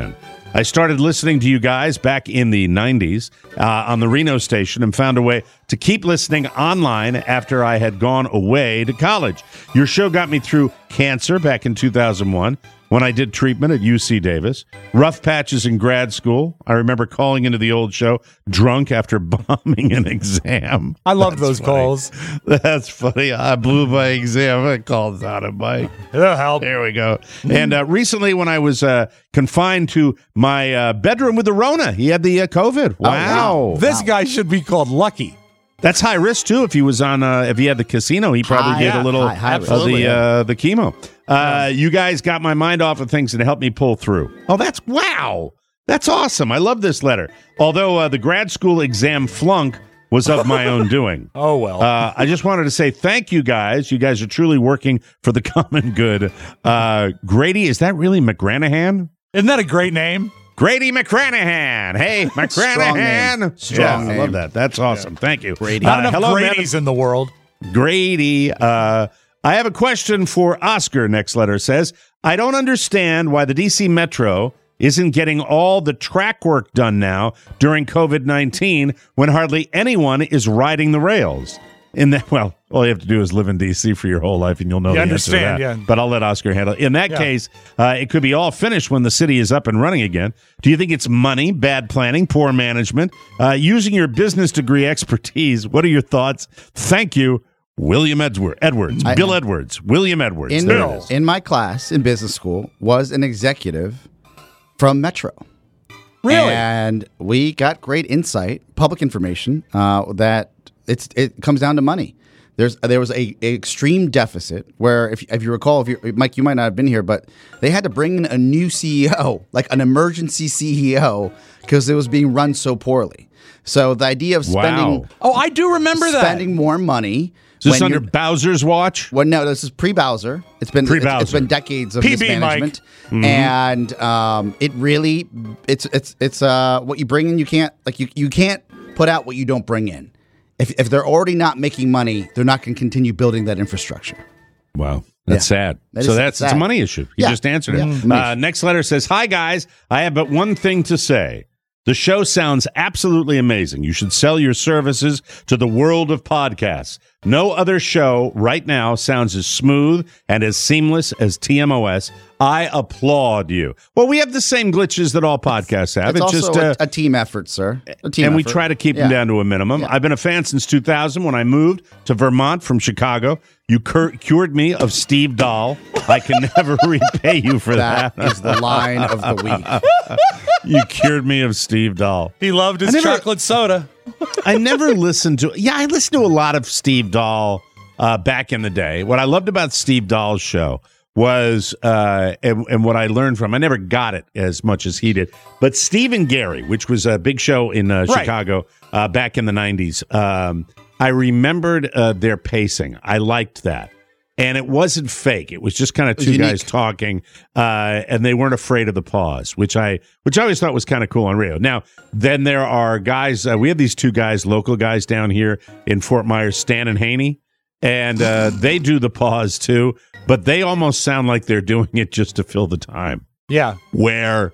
I started listening to you guys back in the nineties uh, on the Reno station and found a way to keep listening online after I had gone away to college. Your show got me through cancer back in two thousand one when I did treatment at U C Davis. Rough patches in grad school. I remember calling into the old show drunk after bombing an exam. I loved That's those funny. calls. That's funny. I blew my exam. I called out of Mike. It'll help. There we go. And uh, recently, when I was uh, confined to my uh, bedroom with the Rona, he had the uh, COVID. Wow. This guy should be called Lucky. That's high risk too. If he was on, uh, if he had the casino, he probably High, did yeah, a little high, high of risk. the Absolutely, uh, the chemo. Uh, you guys got my mind off of things and helped me pull through. Oh, that's wow. That's awesome. I love this letter. Although uh, the grad school exam flunk was of my own doing. Oh, well. Uh, I just wanted to say thank you guys. You guys are truly working for the common good. Uh, Grady, is that really McGranahan? Isn't that a great name? Grady McCranahan. Hey, McCranahan. name. Strong yeah, I name. love that. That's awesome. Thank you. Grady. Not Uh, enough hello, Grady's in the world. Grady. Uh, I have a question for Oscar, next letter says. I don't understand why the D C Metro isn't getting all the track work done now during COVID nineteen when hardly anyone is riding the rails. In that, well, all you have to do is live in D C for your whole life, and you'll know You the understand, answer to that. yeah. But I'll let Oscar handle it. In that Yeah. case, uh, it could be all finished when the city is up and running again. Do you think it's money, bad planning, poor management? Uh, using your business degree expertise, what are your thoughts? Thank you, William Edward, Edwards, I- Bill Edwards, William Edwards. In, There it is. in my class in business school was an executive from Metro. Really? And we got great insight, public information, uh, that it's it comes down to money. There's there was a, a extreme deficit where, if if you recall, if you Mike, you might not have been here, but they had to bring in a new C E O, like an emergency C E O, because it was being run so poorly. So the idea of spending Wow. Oh, I do remember that. spending more money. Is this when under you're- Bowser's watch? Well, no, this is pre-Bowser. It's been it's- Pre-Bowser. it's been decades of P B, mismanagement, Mm-hmm. and um, it really it's it's it's uh what you bring in you can't like you you can't put out what you don't bring in. If if they're already not making money, they're not going to continue building that infrastructure. Wow. That's Yeah. sad. That so is that's it's a sad. money issue. You Yeah. just answered it. Yeah. Uh, next letter says, hi, guys. I have but one thing to say. The show sounds absolutely amazing. You should sell your services to the world of podcasts. No other show right now sounds as smooth and as seamless as T M O S. I applaud you. Well, we have the same glitches that all podcasts have. It's, It's also just uh, a, a team effort, sir. A team and we effort. try to keep them Yeah. down to a minimum. I've been a fan since two thousand when I moved to Vermont from Chicago. You cur- cured me of Steve Dahl. I can never repay you for that. That is the line of the week. You cured me of Steve Dahl. He loved his I never- chocolate soda. I never listened to. Yeah, I listened to a lot of Steve Dahl uh, back in the day. What I loved about Steve Dahl's show was, uh, and, and what I learned from, I never got it as much as he did, but Steve and Gary, which was a big show in uh, Right. Chicago uh, back in the nineties, um, I remembered uh, their pacing. I liked that. And it wasn't fake. It was just kind of was two unique. guys talking, uh, and they weren't afraid of the pause, which I which I always thought was kind of cool on radio. Now, then there are guys. Uh, we have these two guys, local guys down here in Fort Myers, Stan and Haney, and uh, they do the pause too, but they almost sound like they're doing it just to fill the time. Yeah. Where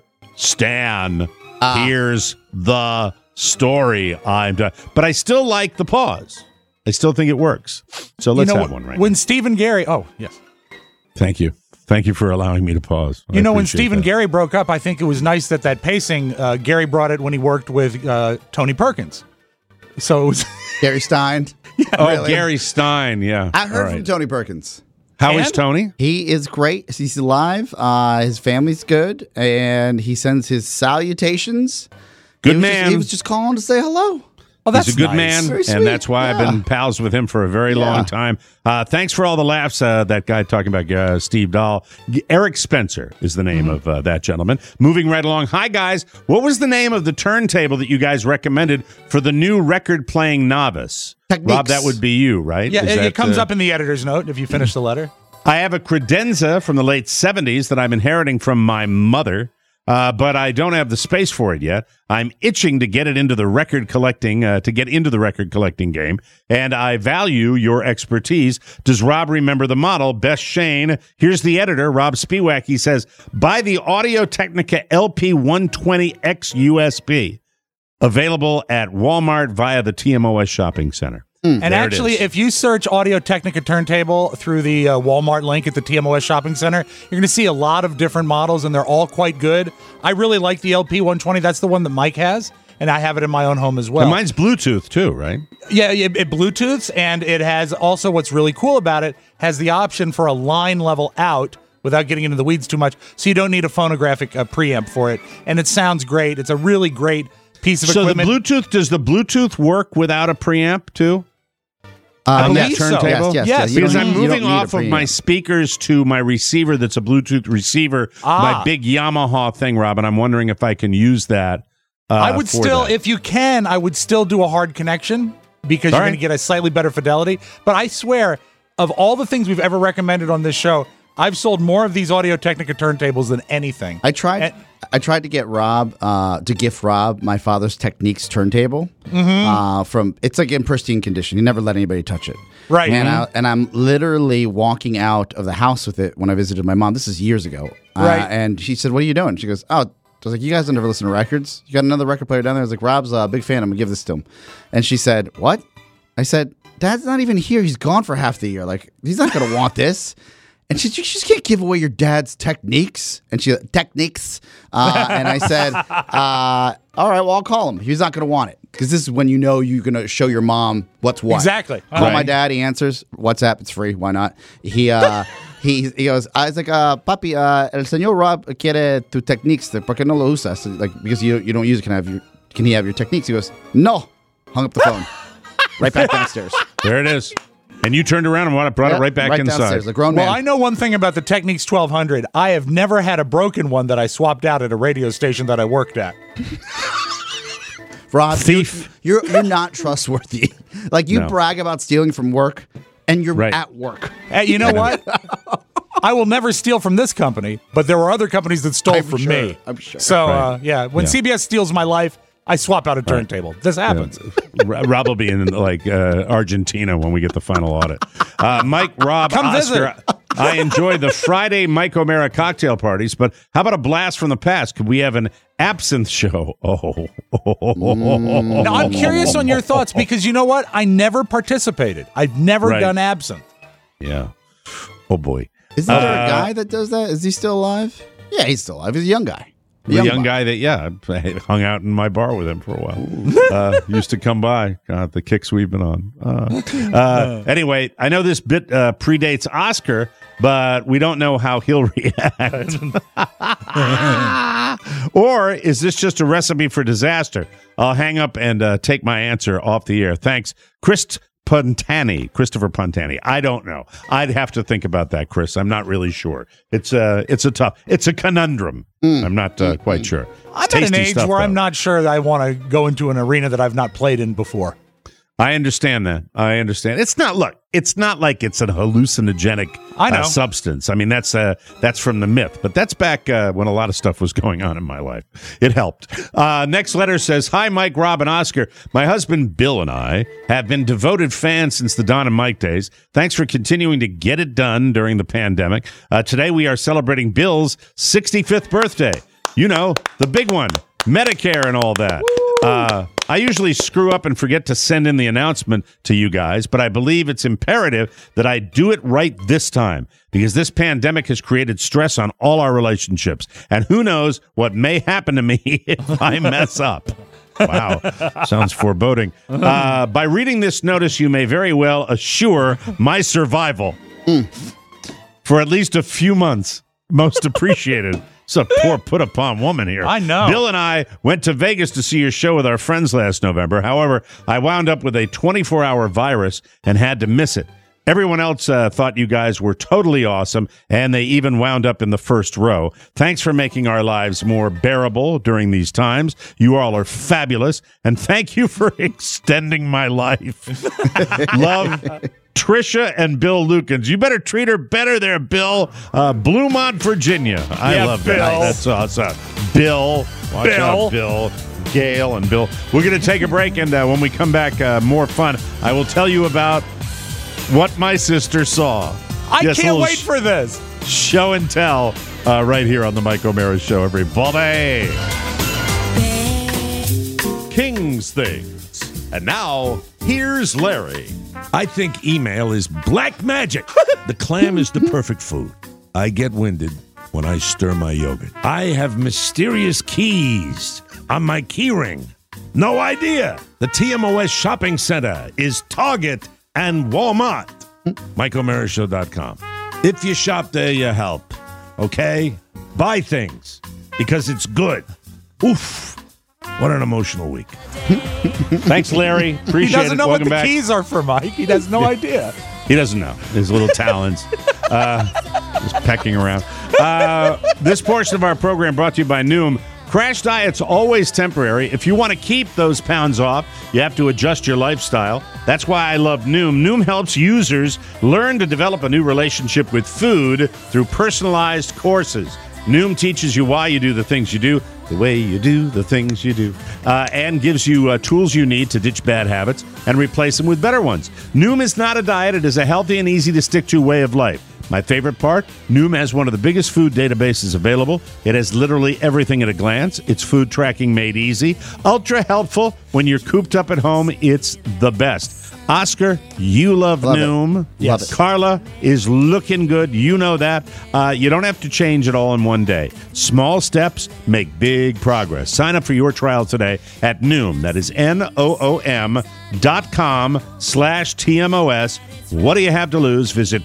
Stan hears the story, I'm done. But I still like the pause. I still think it works. So let's you know, have one right when now. Stephen Gary, oh, yes. Thank you. Thank you for allowing me to pause. I You know, when appreciate Stephen that. Gary broke up, I think it was nice that that pacing, uh, Gary brought it when he worked with uh, Tony Perkins. So it was, Gary Stein. Oh, really. Gary Stein, yeah. I heard All from right. Tony Perkins. How is And? Tony? He is great. He's alive. Uh, his family's good, and he sends his salutations. Good he was man. Just, he was just calling to say hello. oh, that's He's a good nice. man, Very sweet. and that's why Yeah. I've been pals with him for a very Yeah. long time. Uh, thanks for all the laughs. Uh, that guy talking about uh, Steve Dahl. Eric Spencer is the name Mm-hmm. of uh, that gentleman. Moving right along. Hi, guys. What was the name of the turntable that you guys recommended for the new record-playing novice? Techniques. Rob, that would be you, right? Yeah, Is it, that, it comes uh, up in the editor's note if you finish the letter. I have a credenza from the late seventies that I'm inheriting from my mother. uh, but I don't have the space for it yet. I'm itching to get it into the record collecting, uh, to get into the record collecting game, and I value your expertise. Does Rob remember the model? Best Shane. Here's the editor, Rob Spiewak. He says, buy the Audio-Technica L P one twenty X U S B, available at Walmart via the T M O S Shopping Center. And There it actually, is. if you search Audio-Technica turntable through the uh, Walmart link at the T M O S Shopping Center, you're going to see a lot of different models, and they're all quite good. I really like the L P one twenty. That's the one that Mike has, and I have it in my own home as well. And mine's Bluetooth too, right? Yeah, it, it Bluetooths, and it has also what's really cool about it, has the option for a line level out without getting into the weeds too much, so you don't need a phonographic uh, preamp for it, and it sounds great. It's a really great piece of So the equipment. Bluetooth, does the Bluetooth work without a preamp too? Uh, on that believe so. turntable? Yes, yes, Yes, yes. You Because don't I'm need- you don't moving need a off of my preamp. speakers to my receiver that's a Bluetooth receiver, Ah. my big Yamaha thing, Rob, and I'm wondering if I can use that. Uh, I would for still, that. if you can, I would still do a hard connection because All you're right. going to get a slightly better fidelity. But I swear, of all the things we've ever recommended on this show, I've sold more of these Audio-Technica turntables than anything. I tried. And- I tried to get Rob uh, to gift Rob my father's Techniques turntable. Mm-hmm. Uh, from it's like in pristine condition. He never let anybody touch it. Right. And Mhm. I, and I'm literally walking out of the house with it when I visited my mom. This is years ago. Uh, Right. And she said, "What are you doing?" She goes, "Oh." I was like, "You guys don't ever listen to records? You got another record player down there?" I was like, "Rob's a big fan. I'm gonna give this to him." And she said, "What?" I said, "Dad's not even here. He's gone for half the year. Like he's not gonna want this." And she, you just can't give away your dad's techniques. And she, techniques. Uh, and I said, uh, all right, well, I'll call him. He's not going to want it. Because this is when you know you're going to show your mom what's what. Exactly. Call Right. my dad. He answers. WhatsApp. It's free. Why not? He uh, he he goes, I was like, uh, papi, uh, el señor Rob quiere tu techniques. ¿Por qué no lo usas? So, like, because you you don't use it, can I have your, can he have your techniques? He goes, no. Hung up the phone. Right back downstairs. There it is. And you turned around and brought it Yeah, right back inside. downstairs. A grown Well, man. I know one thing about the Techniques twelve hundred. I have never had a broken one that I swapped out at a radio station that I worked at. Rob, Thief. You're, you're you're not trustworthy. Like you No. brag about stealing from work, and you're Right. at work. Hey, you know what? I will never steal from this company, but there were other companies that stole I'm from sure. me. I'm sure. So, Right. uh, yeah, when Yeah. C B S steals my life, I swap out a turntable. This happens. R- Rob will be in like uh, Argentina when we get the final audit. Uh, Mike, Rob, Come Oscar, I enjoy the Friday Mike O'Mara cocktail parties, but how about a blast from the past? Could we have an absinthe show? Oh, Now, I'm curious on your thoughts because you know what? I never participated. I've never Right. done absinthe. yeah. Oh boy, Isn't there Uh, a guy that does that? Is he still alive? Yeah, he's still alive. He's a young guy. A the young buck. guy that yeah, I hung out in my bar with him for a while. Uh, used to come by. God, the kicks we've been on. Uh, uh, anyway, I know this bit uh, predates Oscar, but we don't know how he'll react. Or is this just a recipe for disaster? I'll hang up and uh, take my answer off the air. Thanks, Chris Puntani, Christopher Puntani. I don't know. I'd have to think about that, Chris. I'm not really sure. It's a, it's a tough, it's a conundrum. I'm not uh, quite sure. I'm It's at an tasty age stuff, where though. I'm not sure that I want to go into an arena that I've not played in before. I understand that. I understand. It's not look. It's not like it's a hallucinogenic I know. uh, substance. I mean, that's uh, that's from the myth. But that's back uh, when a lot of stuff was going on in my life. It helped. Uh, next letter says, "Hi, Mike, Rob, and Oscar. My husband Bill and I have been devoted fans since the Don and Mike days. Thanks for continuing to get it done during the pandemic. Uh, today we are celebrating Bill's sixty-fifth birthday. You know, the big one, Medicare and all that." Uh, I usually screw up and forget to send in the announcement to you guys, but I believe it's imperative that I do it right this time because this pandemic has created stress on all our relationships. And who knows what may happen to me if I mess up. Wow. Sounds foreboding. Uh, by reading this notice, you may very well assure my survival for at least a few months. Most appreciated. It's a poor put upon woman here. I know. Bill and I went to Vegas to see your show with our friends last November. However, I wound up with a twenty-four hour virus and had to miss it. Everyone else uh, thought you guys were totally awesome, and they even wound up in the first row. Thanks for making our lives more bearable during these times. You all are fabulous, and thank you for extending my life. Love, Trisha and Bill Lukens. You better treat her better there, Bill. Uh, Bluemont, Virginia. I Yeah, love Bill. that. That's awesome. Bill. Watch Bill. out, Bill. Gail and Bill. We're going to take a break, and uh, when we come back, uh, more fun. I will tell you about what my sister saw. I Yes, a can't little wait sh- for this. Show and tell uh, right here on the Mike O'Mara Show, everybody. King's Things. And now, here's Larry. I think email is black magic. The clam is the perfect food. I get winded when I stir my yogurt. I have mysterious keys on my key ring. No idea. The T M O S shopping center is Target and Walmart. Mike O'Mara Show dot com. If you shop there, you help. Okay? Buy things because it's good. Oof. What an emotional week. Thanks, Larry. Appreciate He doesn't it. know Welcome what the back. keys are for Mike. He has no idea. He doesn't know. His little talons. Uh, just pecking around. Uh, this portion of our program brought to you by Noom. Crash diet's always temporary. If you want to keep those pounds off, you have to adjust your lifestyle. That's why I love Noom. Noom helps users learn to develop a new relationship with food through personalized courses. Noom teaches you why you do the things you do, the way you do the things you do, uh, and gives you uh, tools you need to ditch bad habits and replace them with better ones. Noom is not a diet. It is a healthy and easy-to-stick-to way of life. My favorite part, Noom has one of the biggest food databases available. It has literally everything at a glance. It's food tracking made easy. Ultra helpful when you're cooped up at home. It's the best. Oscar, you love, Love it. Noom. Love it. Carla is looking good. You know that. Uh, you don't have to change it all in one day. Small steps make big progress. Sign up for your trial today at Noom. That is N O O M dot com slash T M O S. What do you have to lose? Visit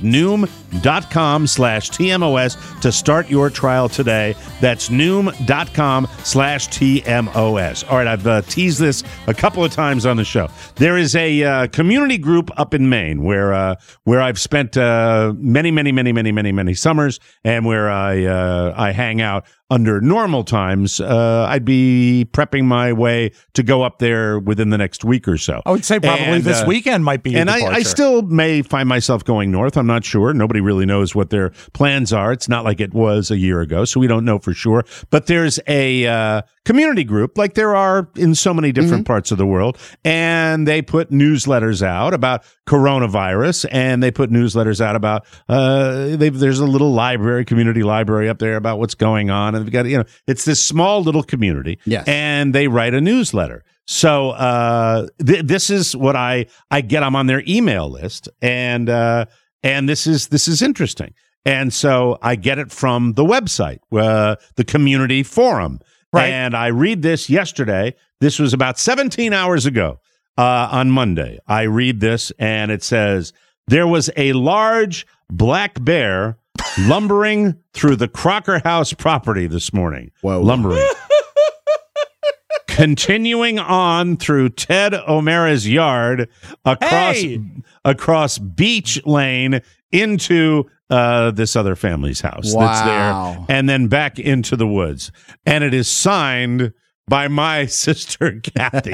Noom.com slash TMOS to start your trial today. That's Noom.com slash TMOS. All right, I've uh, teased this a couple of times on the show. There is a uh, community group up in Maine where uh, where I've spent uh, many, many, many, many, many, many summers, and where I uh, I hang out. Under normal times, uh, I'd be prepping my way to go up there within the next week or so. I would say probably And, this uh, weekend might be. And a I, I departure. still may find myself going north. I'm not sure. Nobody really knows what their plans are. It's not like it was a year ago, so we don't know for sure. But there's a uh, community group, like there are in so many different Mm-hmm. parts of the world, and they put newsletters out about coronavirus, and they put newsletters out about uh, they've, there's a little library, community library up there about what's going on, and they've got, you know, it's this small little community, Yes. and they write a newsletter. So uh, th- this is what I I get. I'm on their email list, and uh, and this is this is interesting. And so I get it from the website, uh, the community forum. Right. And I read this yesterday. This was about seventeen hours ago uh, on Monday. I read this, and it says, there was a large black bear lumbering through the Crocker House property this morning. Whoa. Lumbering. Continuing on through Ted O'Mara's yard across Hey! across Beach Lane into uh, this other family's house that's Wow. there, and then back into the woods. And it is signed by my sister, Kathy.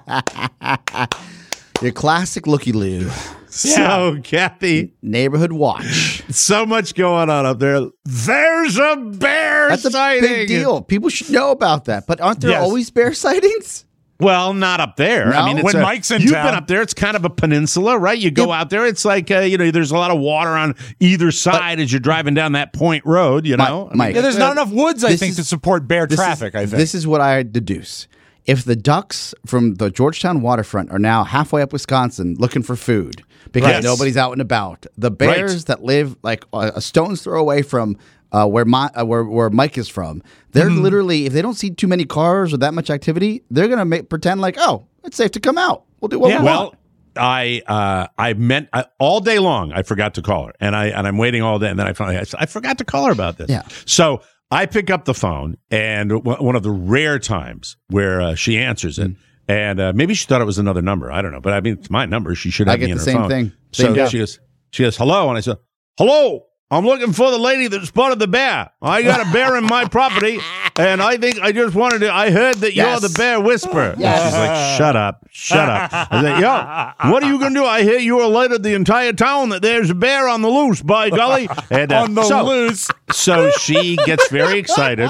Your classic looky loo. So, Kathy, Neighborhood watch. so much going on up there. There's a bear That's a sighting. big deal. People should know about that. But aren't there Yes. always bear sightings? Well, not up there. No? I mean, it's When a- Mike's in you've town. been up there. It's kind of a peninsula, right? You go Yeah. out there. It's like uh, you know, there's a lot of water on either side as you're driving down that point road. You Mi- know, I mean, Mike, Yeah, there's not enough woods, I This think, is- to support bear This is- traffic. I think This is what I deduce. If the ducks from the Georgetown waterfront are now halfway up Wisconsin looking for food because Yes. nobody's out and about, the bears Right. that live like a a stone's throw away from uh, where, my, uh, where where Mike is from, they're Mm-hmm. literally, if they don't see too many cars or that much activity, they're gonna make, pretend like, oh, it's safe to come out. We'll do what Yeah. we well, want. I uh, I meant I, all day long. I forgot to call her, and I and I'm waiting all day, and then I finally I, said, I forgot to call her about this. Yeah. So I pick up the phone, and w- one of the rare times where uh, she answers it. And uh, maybe she thought it was another number. I don't know, but I mean, it's my number. She should have I get me in the her same phone. thing. So Same deal. she goes, she goes, hello, and I said, hello. I'm looking for the lady that spotted the bear. I got a bear in my property, and I think I just wanted to, I heard that Yes. you're the bear whisperer. Yes. She's like, shut up, shut up. I said, yo, what are you going to do? I hear you alerted the entire town that there's a bear on the loose, by golly. And, uh, On the so, loose. So she gets very excited.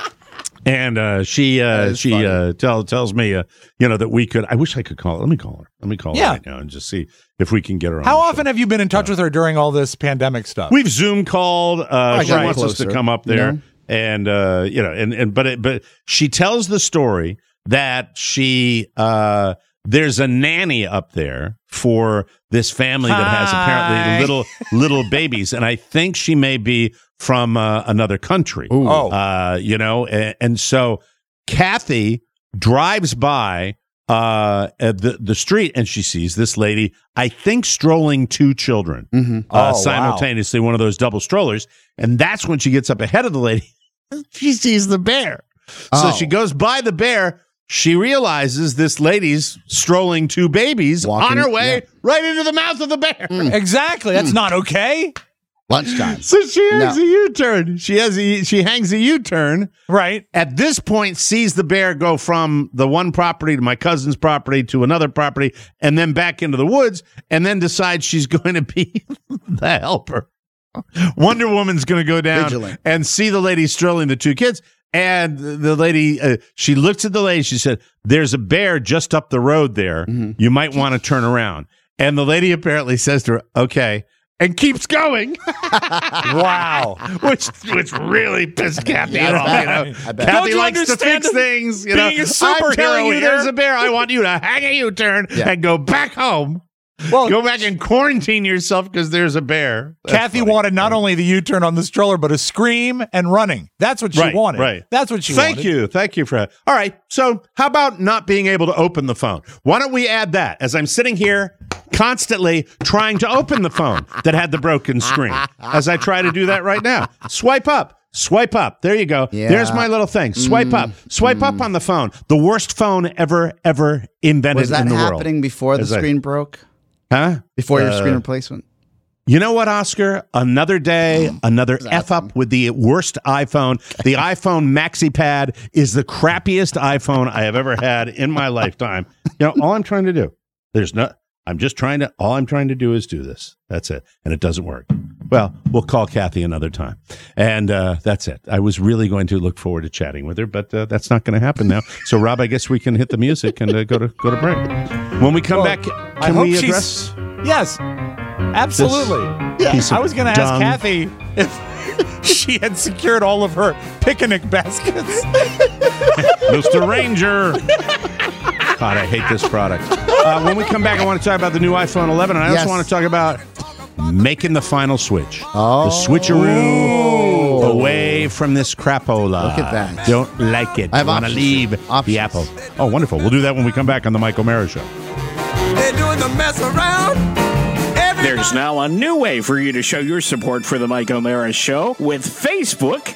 And uh, she uh, she uh, tell, tells me, uh, you know, that we could. I wish I could call her. Let me call her. Let me call Yeah. her right now and just see if we can get her on. How the often show. have you been in touch with her during all this pandemic stuff? We've Zoom called. Uh, she got wants us to closer, come up you there, know? and uh, you know, and and but it, but she tells the story that she uh, there's a nanny up there for this family that has Hi. apparently little little babies, and I think she may be from uh, another country. Oh. Uh, you know, and, and so Kathy drives by uh, at the the street, and she sees this lady, I think, strolling two children Mm-hmm. uh, Oh, simultaneously, one of those double strollers, and that's when she gets up ahead of the lady. She sees the bear, so Oh. she goes by the bear. She realizes this lady's strolling two babies Walking- on her way yeah. right into the mouth of the bear. Exactly. That's not okay. Lunchtime. So she hangs No. a U-turn. She has a she hangs a U-turn. Right. At this point, sees the bear go from the one property to my cousin's property to another property, and then back into the woods, and then decides she's going to be the helper. Wonder Woman's going to go down Vigilant. and see the lady strolling the two kids. And the lady, uh, she looks at the lady. She said, "There's a bear just up the road there. Mm-hmm. You might want to turn around." And the lady apparently says to her, "Okay," and keeps going. Wow. which which really pissed Kathy I off. bet. You know, I bet. Kathy Don't you likes to understand fix things. You know, being a I'm superhero telling you, here? there's a bear. I want you to hang a U-turn Yeah. and go back home. Well, Go back and quarantine yourself because there's a bear. That's Kathy funny. wanted not only the U-turn on the stroller, but a scream and running. That's what she Right, wanted. right. That's what she Thank wanted. you. Thank you for that. All right. So, how about not being able to open the phone? Why don't we add that as I'm sitting here constantly trying to open the phone that had the broken screen as I try to do that right now? Swipe up. Swipe up. There you go. Yeah. There's my little thing. Swipe up. Swipe up on the phone. The worst phone ever, ever invented Was that in the world. happening before the As I- screen broke? Huh? Before your Uh, screen replacement? You know what, Oscar? Another day, another F up with the worst iPhone. The iPhone Maxi Pad is the crappiest iPhone I have ever had in my lifetime. You know, all I'm trying to do, there's no, I'm just trying to, all I'm trying to do is do this. That's it. And it doesn't work. Well, we'll call Kathy another time. And uh, that's it. I was really going to look forward to chatting with her, but uh, that's not going to happen now. So, Rob, I guess we can hit the music and uh, go to go to break. When we come Well, back, I can hope we she's- address Yes, absolutely. piece I of was going to ask dung? Kathy if she had secured all of her picnic baskets. Mister Ranger. God, I hate this product. Uh, when we come back, I want to talk about the new iPhone eleven, and I Yes. also want to talk about making the final switch. Oh. The switcheroo away from this crapola. Look at that. Don't like it. I have want to options. leave Options. the Apple. Oh, wonderful. We'll do that when we come back on the Mike O'Mara Show. They're doing the mess around. There's now a new way for you to show your support for the Mike O'Mara Show with Facebook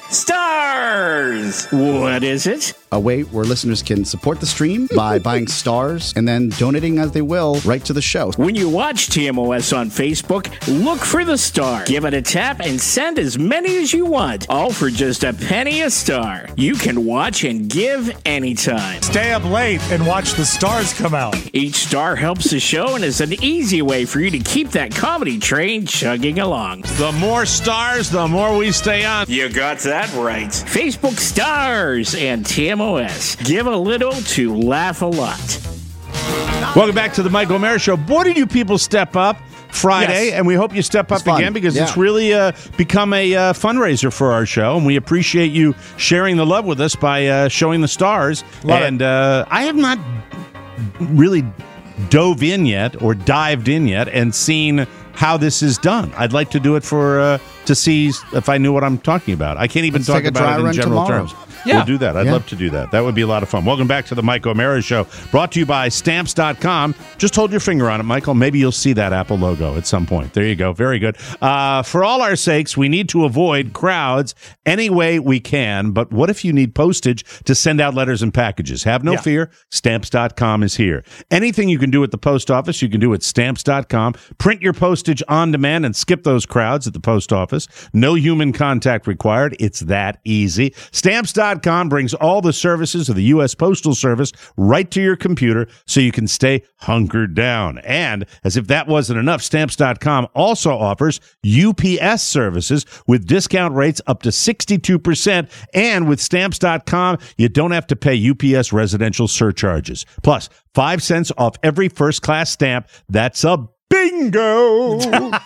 Stars. What is it? A way where listeners can support the stream by buying stars and then donating as they will right to the show. When you watch T M O S on Facebook, look for the star. Give it a tap and send as many as you want, all for just a penny a star. You can watch and give anytime. Stay up late and watch the stars come out. Each star helps the show and is an easy way for you to keep that comedy train chugging along. The more stars, the more we stay on. You got that right. Facebook Stars and T M O S. Give a little to laugh a lot. Welcome back to the Mike O'Mara Show. Boy, did you people step up Friday, Yes. and we hope you step up It's fun. again because Yeah. it's really uh, become a uh, fundraiser for our show, and we appreciate you sharing the love with us by uh, showing the stars. Love it. and uh, I have not really dove in yet or dived in yet and seen how this is done. I'd like to do it for uh, to see if I knew what I'm talking about. I can't even Let's talk take a about dry it in run general tomorrow. terms. Yeah. We'll do that. I'd Yeah. love to do that. That would be a lot of fun. Welcome back to the Mike O'Mara Show, brought to you by Stamps dot com. Just hold your finger on it, Michael. Maybe you'll see that Apple logo at some point. There you go. Very good. Uh, for all our sakes, we need to avoid crowds any way we can. But what if you need postage to send out letters and packages? Have no Yeah. fear. Stamps dot com is here. Anything you can do at the post office, you can do at Stamps dot com. Print your postage on demand and skip those crowds at the post office. No human contact required. It's that easy. Stamps dot com brings all the services of the U S Postal Service right to your computer so you can stay hunkered down. And as if that wasn't enough, Stamps dot com also offers U P S services with discount rates up to sixty-two percent. And with Stamps dot com, you don't have to pay U P S residential surcharges. Plus, five cents off every first-class stamp. That's a bingo!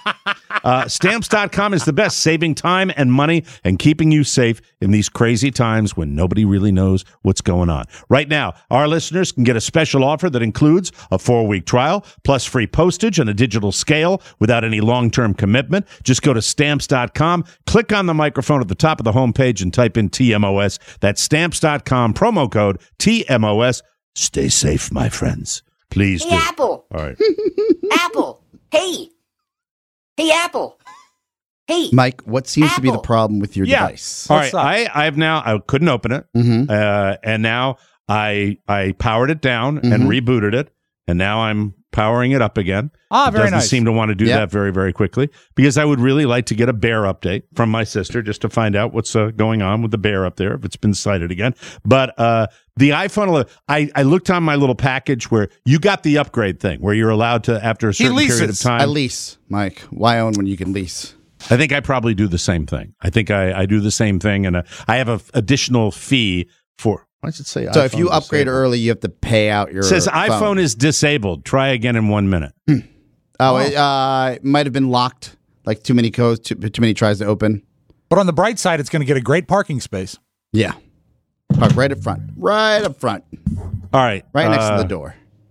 uh, Stamps dot com is the best, saving time and money and keeping you safe in these crazy times when nobody really knows what's going on. Right now, our listeners can get a special offer that includes a four-week trial, plus free postage and a digital scale without any long-term commitment. Just go to Stamps dot com, click on the microphone at the top of the homepage, and type in T M O S. That's Stamps dot com, promo code T M O S. Stay safe, my friends. Please Hey, do. Apple. All right. Apple. Hey. Hey, Apple. Hey. Mike, what seems to be the Apple. problem with your Yeah. device? All What's right, up? I I've now I couldn't open it, Mm-hmm. uh, and now I I powered it down and Mhm. rebooted it, and now I'm powering it up again. Ah, It very doesn't nice. seem to want to do Yep. that very very quickly because I would really like to get a bear update from my sister just to find out what's uh, going on with the bear up there if it's been sighted again. But uh, the iPhone, I I looked on my little package where you got the upgrade thing where you're allowed to after a certain period of leases. time. I lease, Mike. Why own when you can lease? I think I probably do the same thing. I think I, I do the same thing, and uh, I have an additional fee for. Why does it say? So if you iPhone upgrade disabled? early, you have to pay out your. It says phone. iPhone is disabled. Try again in one minute. Oh, it uh, might have been locked. Like too many codes, too, too many tries to open. But on the bright side, it's going to get a great parking space. Yeah. Park right up front. Right up front. All right, Right next uh, to the door.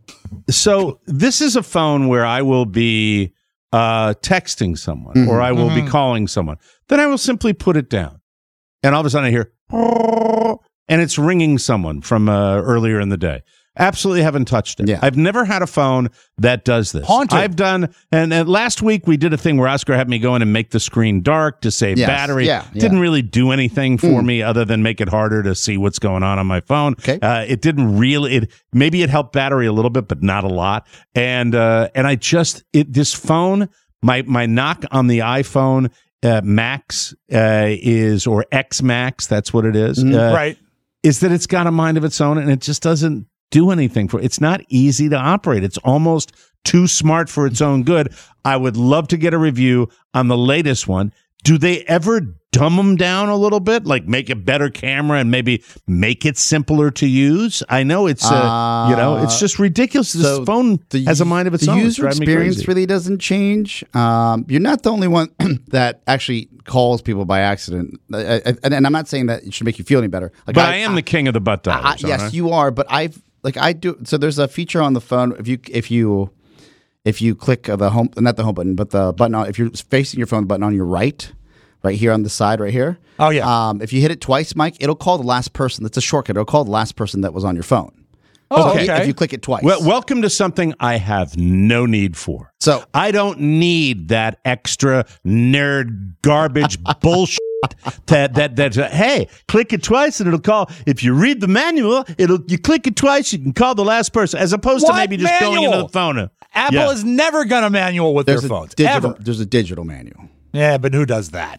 So this is a phone where I will be uh, texting someone Mm-hmm. or I will be calling someone. Then I will simply put it down, and all of a sudden I hear, and it's ringing someone from uh, earlier in the day. Absolutely haven't touched it. Yeah. I've never had a phone that does this. Haunted. I've done, and, and last week we did a thing where Oscar had me go in and make the screen dark to save Yes. battery. Yeah, yeah. Didn't really do anything for me other than make it harder to see what's going on on my phone. Okay. Uh, it didn't really. It maybe it helped battery a little bit, but not a lot. And uh, and I just it this phone. My my knock on the iPhone uh, Max uh, is or X Max. That's what it is. Uh, Right. Is that it's got a mind of its own and it just doesn't do anything for it. It's not easy to operate. It's almost too smart for its own good. I would love to get a review on the latest one. Do they ever dumb them down a little bit, like make a better camera and maybe make it simpler to use? I know it's, uh, you know, it's just ridiculous. This So phone the has a us- mind of its the own. It's user driving me experience crazy. really doesn't change. Um, you're not the only one that actually calls people by accident. I, I, and I'm not saying that it should make you feel any better. Like But I, am the king of the butt dialers. I, aren't yes, I? you are. But I've like I do. So there's a feature on the phone. If you if you if you click the home, not the home button, but the button on. If you're facing your phone, the button on your right. Right here on the side, right here. Oh, yeah. Um, if you hit it twice, Mike, it'll call the last person. That's a shortcut. It'll call the last person that was on your phone. Oh, So if you- okay. If you click it twice. Well, welcome to something I have no need for. So I don't need that extra nerd garbage bullshit. That that that uh, hey, click it twice and it'll call. If you read the manual, it'll you click it twice, you can call the last person, as opposed What to maybe just going into manual? the phone. Apple Yeah. has never got a manual with there's their a phones. digital. Ever. There's a digital manual. Yeah, but who does that?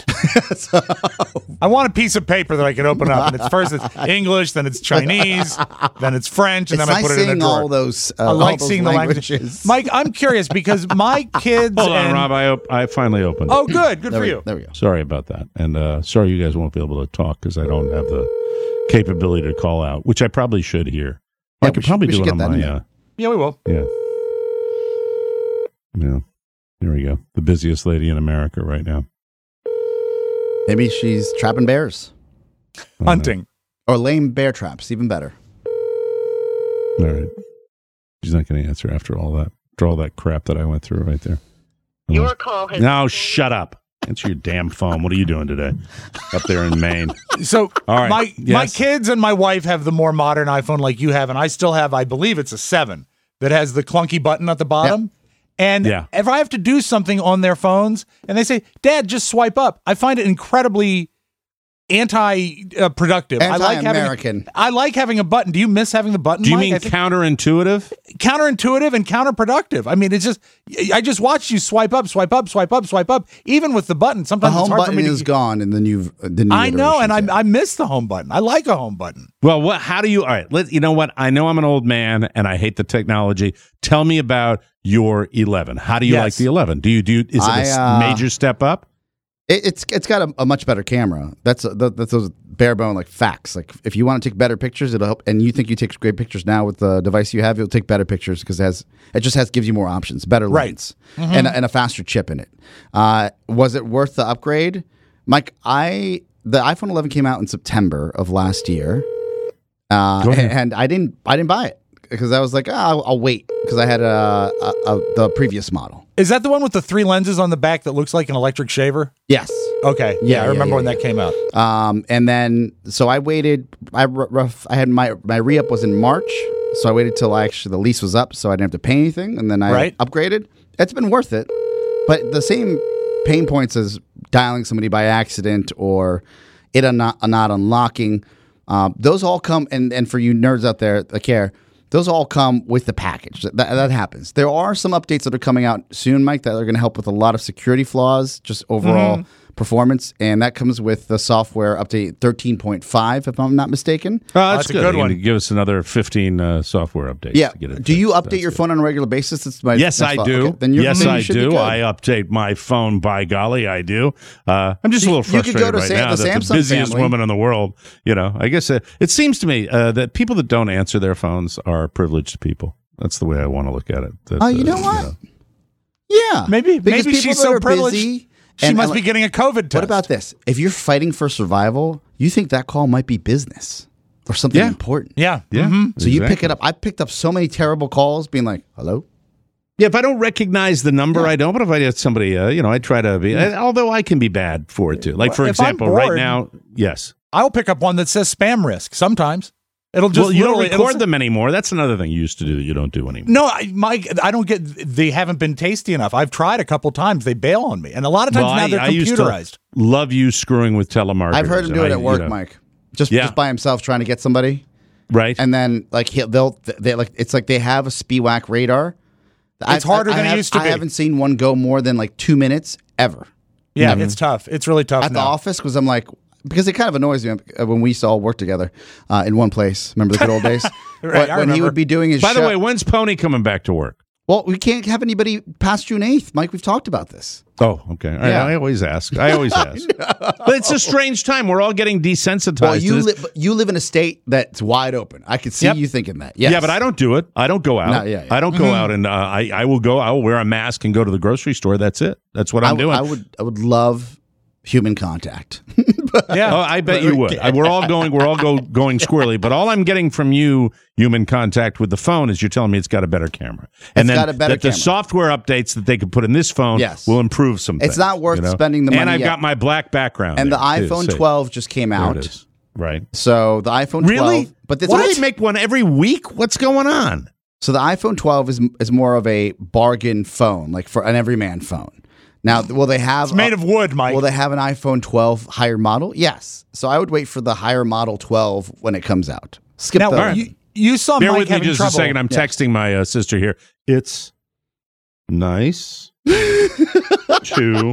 I want a piece of paper that I can open up. And it's first it's English, then it's Chinese, then it's French, and It's then I nice put it in a seeing drawer. all those. Uh, I all like those seeing languages. the languages. Mike, I'm curious because my kids. Hold on, and, Rob. I op- I finally opened. Oh, it. good. Good There for we, you. there we go. Sorry about that, and uh, sorry you guys won't be able to talk because I don't have the capability to call out, which I probably should here. Yeah, I we could should- probably we do should it get on that my. in there. Uh, Yeah, we will. yeah. Yeah. There we go. The busiest lady in America right now. Maybe she's trapping bears Hunting. or lame bear traps. Even better. All right. She's not going to answer after all that, after all that crap that I went through right there. Your call has Now shut up. Answer your damn phone. What are you doing today up there in Maine? So All right. my Yes. my kids and my wife have the more modern iPhone like you have, and I still have, I believe it's a seven that has the clunky button at the bottom. And Yeah. if I have to do something on their phones and they say, Dad, just swipe up, I find it incredibly anti-productive. I like having Anti-American. I like having a button. Do you miss having the button? Do you Mike? mean I think- counterintuitive? counterintuitive and counterproductive? I mean, it's just, I just watched you swipe up, swipe up, swipe up, swipe up, even with the button. The Sometimes it's home hard for button me to. is gone in the new. The new I know, and iterations, I I miss the home button. I like a home button. Well, what? How do you? All right, let you know what? I know I'm an old man and I hate the technology. Tell me about your eleven. How do you Yes. like the eleven? Do you do? Is it a I, s- uh, major step up? It, it's it's got a, a much better camera. That's a, that, that's those bare bone like facts. Like if you want to take better pictures, it'll help. And you think you take great pictures now with the device you have, it'll take better pictures because it has it just has gives you more options, better Right. lens, and a, and a faster chip in it. Uh, was it worth the upgrade, Mike? I the iPhone eleven came out in September of last year, uh, Go ahead. and I didn't I didn't buy it because I was like, oh, I'll, I'll wait because I had a, a, a the previous model. Is that the one with the three lenses on the back that looks like an electric shaver? Yes. Okay. Yeah, Yeah, I yeah, remember yeah, when yeah. that came out. Um, and then so I waited. I r- rough. I had my my re up was in March, so I waited till I actually the lease was up, so I didn't have to pay anything, and then I Right. upgraded. It's been worth it, but the same pain points as dialing somebody by accident or it un- not not unlocking. Um, those all come, and and for you nerds out there that care, those all come with the package. That, that happens. There are some updates that are coming out soon, Mike, that are going to help with a lot of security flaws, just overall performance, and that comes with the software update thirteen point five, if I'm not mistaken. Oh, that's, that's a good. good You one. can Give us another fifteen uh, software updates. Yeah. To get it Do you fixed. update That's your good. phone on a regular basis? That's my Yes, next I thought. do. Okay, then you're- yes, then you I should be do. good. I update my phone. By golly, I do. Uh, I'm just a little You could frustrated go to right Sam- now the that the Samsung busiest family. woman in the world. You know, I guess uh, it seems to me uh, that people that don't answer their phones are privileged people. That's the way I want to look at it. That, Oh, you uh, know what? Yeah, Maybe Because maybe people she's that so are privileged. busy She and- must and be like- getting a COVID test. What about this? If you're fighting for survival, you think that call might be business or something Yeah. important. Yeah. Yeah. Mhm. So you pick exactly. it up. I picked up so many terrible calls, being like, "Hello." Yeah, if I don't recognize the number, I don't. But if I get somebody, uh, you know, I try to be. uh, Although I can be bad for it too. Like for If I'm example, right bored- now, yes. I'll pick up one that says spam risk sometimes. It'll just Well, you don't literally- it'll record say- them anymore. That's another thing you used to do that you don't do anymore. No, I, Mike, I don't get. They haven't been tasty enough. I've tried a couple times. They bail on me, and a lot of times Well, now I, they're I used computerized. to love you screwing with telemarketers. I've heard him do and it I, at work, you know, Mike. Just Yeah. just by himself trying to get somebody, Right. and then like he'll they'll they like it's like they have a SPIWAC radar. It's harder than it have- used to I be. haven't seen one go more than like two minutes ever Yeah, it's tough. It's really tough at the now. office because I'm like. Because it kind of annoys me uh, when we used to all work together uh, in one place. Remember the good old days? Right, when, I when he remember. would be doing his By the show- way, when's Pony coming back to work? Well, we can't have anybody past June eighth, Mike. We've talked about this. Oh, okay. I, Yeah. I always ask. I always ask. But it's a strange time. We're all getting desensitized. Well, to you this. li- you live in a state that's wide open. I could see Yep. you thinking that. Yes. Yeah, but I don't do it. I don't go out. No, yeah, yeah. I don't go out, and uh, I I will go. I will wear a mask and go to the grocery store. That's it. That's what I, I'm w- doing. I would I would love human contact. Yeah. Oh, I bet you would. I, we're all going. We're all go, going squirrely. But all I'm getting from you, human contact with the phone, is you're telling me it's got a better camera, and It's then got a better that the camera. software updates that they could put in this phone Yes. will improve some. It's things, not worth you know? spending the And money I've yet. got my black background. And the there, too. iPhone See. twelve just came There out. it is. Right. So the iPhone twelve, Really? but this Why do they make one every week? What's going on? So the iPhone twelve is is more of a bargain phone, like for an everyman phone. Now, will they have? It's made of wood, Mike. Will they have an iPhone twelve higher model? Yes. So I would wait for the higher model twelve when it comes out. Skip now, the. you, you saw Bear Mike with me having just trouble. a second. I'm Yeah. texting my uh, sister here. It's nice to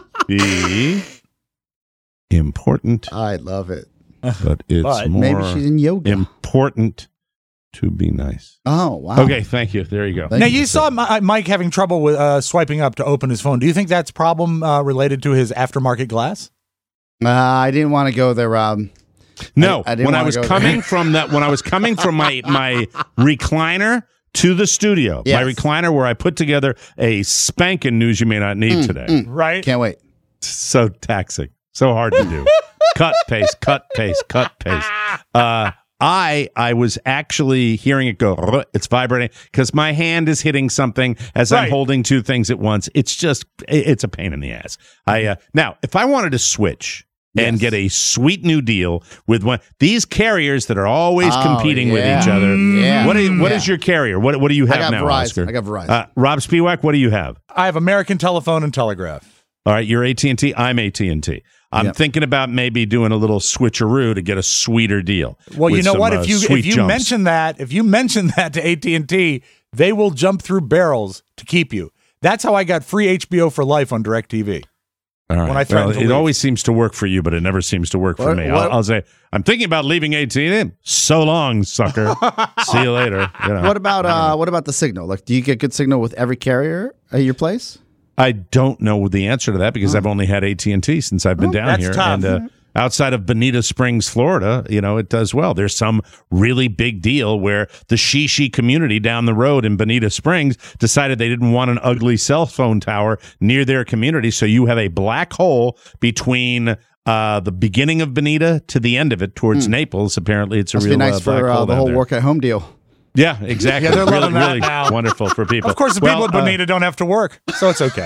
be important, I love it. but it's But more Maybe she's in yoga. important to be nice. Oh wow. Okay, thank you. There you go. Thank Now you. you saw Mi- Mike having trouble with uh, swiping up to open his phone. Do you think that's a problem uh, related to his aftermarket glass? Uh, I didn't want to go there. Um, No, I- I didn't when I wanna was go coming there. from that, when I was coming from my my recliner to the studio, Yes. my recliner where I put together a spanking news you may not need today. Right. can't wait. So taxing, so hard to do. Cut, paste, cut, paste, cut, paste. Uh, I I was actually hearing it go, "Ruh," it's vibrating because my hand is hitting something as Right. I'm holding two things at once. It's just, it- it's a pain in the ass. I uh, Now, if I wanted to switch and Yes. get a sweet new deal with one these carriers that are always Oh, competing with yeah. each other, Yeah. what, are, what Yeah. is your carrier? What, what do you have I got now, Verizon. Oscar? I got Verizon. Uh, Rob Spiewak, what do you have? I have American Telephone and Telegraph. All right, you're A T and T. I'm A T and T. I'm Yep. thinking about maybe doing a little switcheroo to get a sweeter deal. Well, you with know some, what? uh, If you sweet if you jumps. mention that, if you mention that to A T and T, they will jump through barrels to keep you. That's how I got free H B O for life on DirecTV. All right. when I threaten well, to it leave. always seems to work for you, but it never seems to work for What- me. what- I'll, I'll say, I'm thinking about leaving A T and T. So long, sucker. See you later. You know. What about uh, what about the signal? Like, do you get good signal with every carrier at your place? I don't know the answer to that because I've only had A T and T since I've been down that's here. tough. And uh, outside of Bonita Springs, Florida, you know, it does well. There's some really big deal where the Shishi community down the road in Bonita Springs decided they didn't want an ugly cell phone tower near their community. So you have a black hole between uh, the beginning of Bonita to the end of it towards Naples. Apparently, it's a Must real be nice uh, black for uh, hole the down whole there. work at home deal. Yeah, exactly. Yeah, they're really, loving that really now. wonderful for people. Of course, the Well, people at uh, Bonita don't have to work, so it's okay.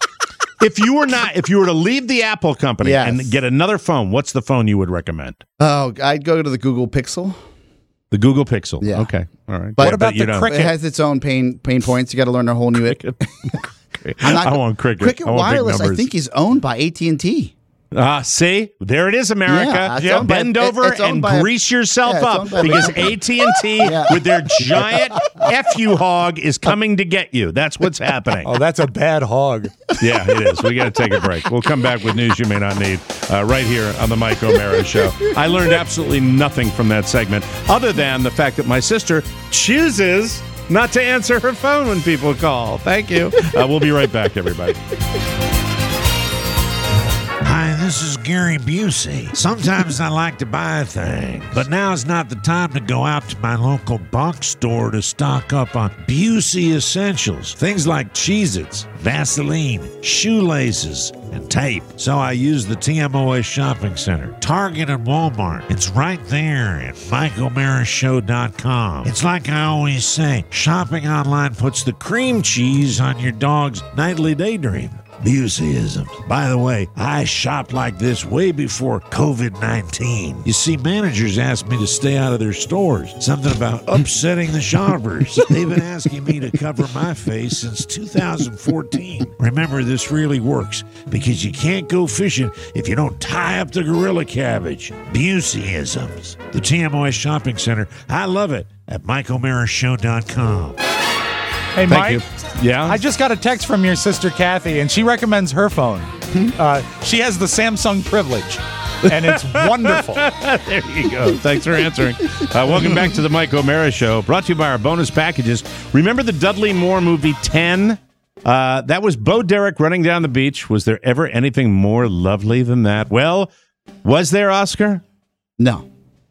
if you were not, if you were to leave the Apple company Yes. and get another phone, what's the phone you would recommend? Oh, I'd go to the Google Pixel. The Google Pixel. Yeah. Okay. All right. But- What about you the don't- Cricket? It has its own pain pain points. You got to learn a whole new. I'm not- I want Cricket. Cricket I want big Wireless, I numbers. think, is owned by A T and T. Ah, see, there it is, America. Yeah, it's owned by- Bend it- over it's owned and by a- grease yourself yeah, it's up owned by a- because A T and T Yeah. with their giant F U hog is coming to get you. That's what's happening. Oh, that's a bad hog. Yeah, it is. We got to take a break. We'll come back with news you may not need uh, right here on the Mike O'Mara Show. I learned absolutely nothing from that segment other than the fact that my sister chooses not to answer her phone when people call. Thank you. Uh, we'll be right back, everybody. Hi, this is Gary Busey. Sometimes I like to buy things, but now's not the time to go out to my local box store to stock up on Busey essentials. Things like Cheez-Its, Vaseline, shoelaces, and tape. So I use the T M O S Shopping Center, Target and Walmart. It's right there at Mike O'Mara Show dot com. It's like I always say, shopping online puts the cream cheese on your dog's nightly daydream. Buseyisms. By the way, I shopped like this way before covid nineteen. You see, managers asked me to stay out of their stores. Something about upsetting the shoppers. They've been asking me to cover my face since two thousand fourteen. Remember, this really works because you can't go fishing if you don't tie up the gorilla cabbage. Buseyisms. The T M O S Shopping Center. I love it at Mike O'Mara Show dot com. Hey, Thank Mike. you. Yeah. I just got a text from your sister Kathy, and she recommends her phone. Uh, she has the Samsung Privilege, and it's wonderful. There you go. Thanks for answering. Uh, welcome back to the Mike O'Mara Show, brought to you by our bonus packages. Remember the Dudley Moore movie ten? Uh, that was Bo Derek running down the beach. Was there ever anything more lovely than that? Well, was there, Oscar? No.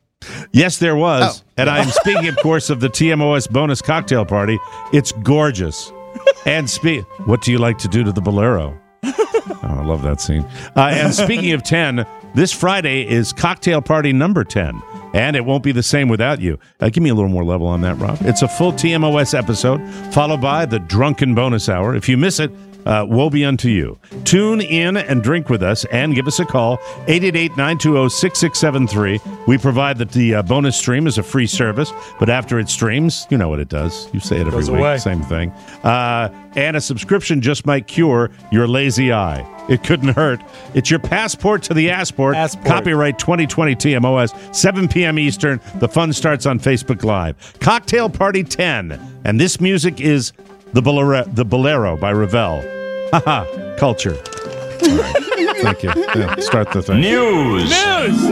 Yes, there was. Oh. And I'm speaking, of course, of the T M O S bonus cocktail party. It's gorgeous. And spe- what do you like to do to the Bolero? Oh, I love that scene. Uh, and speaking of ten, this Friday is cocktail party number ten. And it won't be the same without you. Uh, give me a little more level on that, Rob. It's a full T M O S episode, followed by the Drunken Bonus Hour. If you miss it, uh, woe be unto you. Tune in and drink with us and give us a call, eight eight eight, nine two zero, six six seven three. We provide that the uh, bonus stream is a free service, but after it streams, you know what it does. You say it every Goes week, away. same thing. Uh, and a subscription just might cure your lazy eye. It couldn't hurt. It's your passport to the Assport. Assport. Copyright twenty twenty T M O S, seven p.m. Eastern. The fun starts on Facebook Live. Cocktail Party ten. And this music is the Bolero, the Bolero by Ravel. Haha, culture. All right. Thank you. Yeah, start the thing. News. News!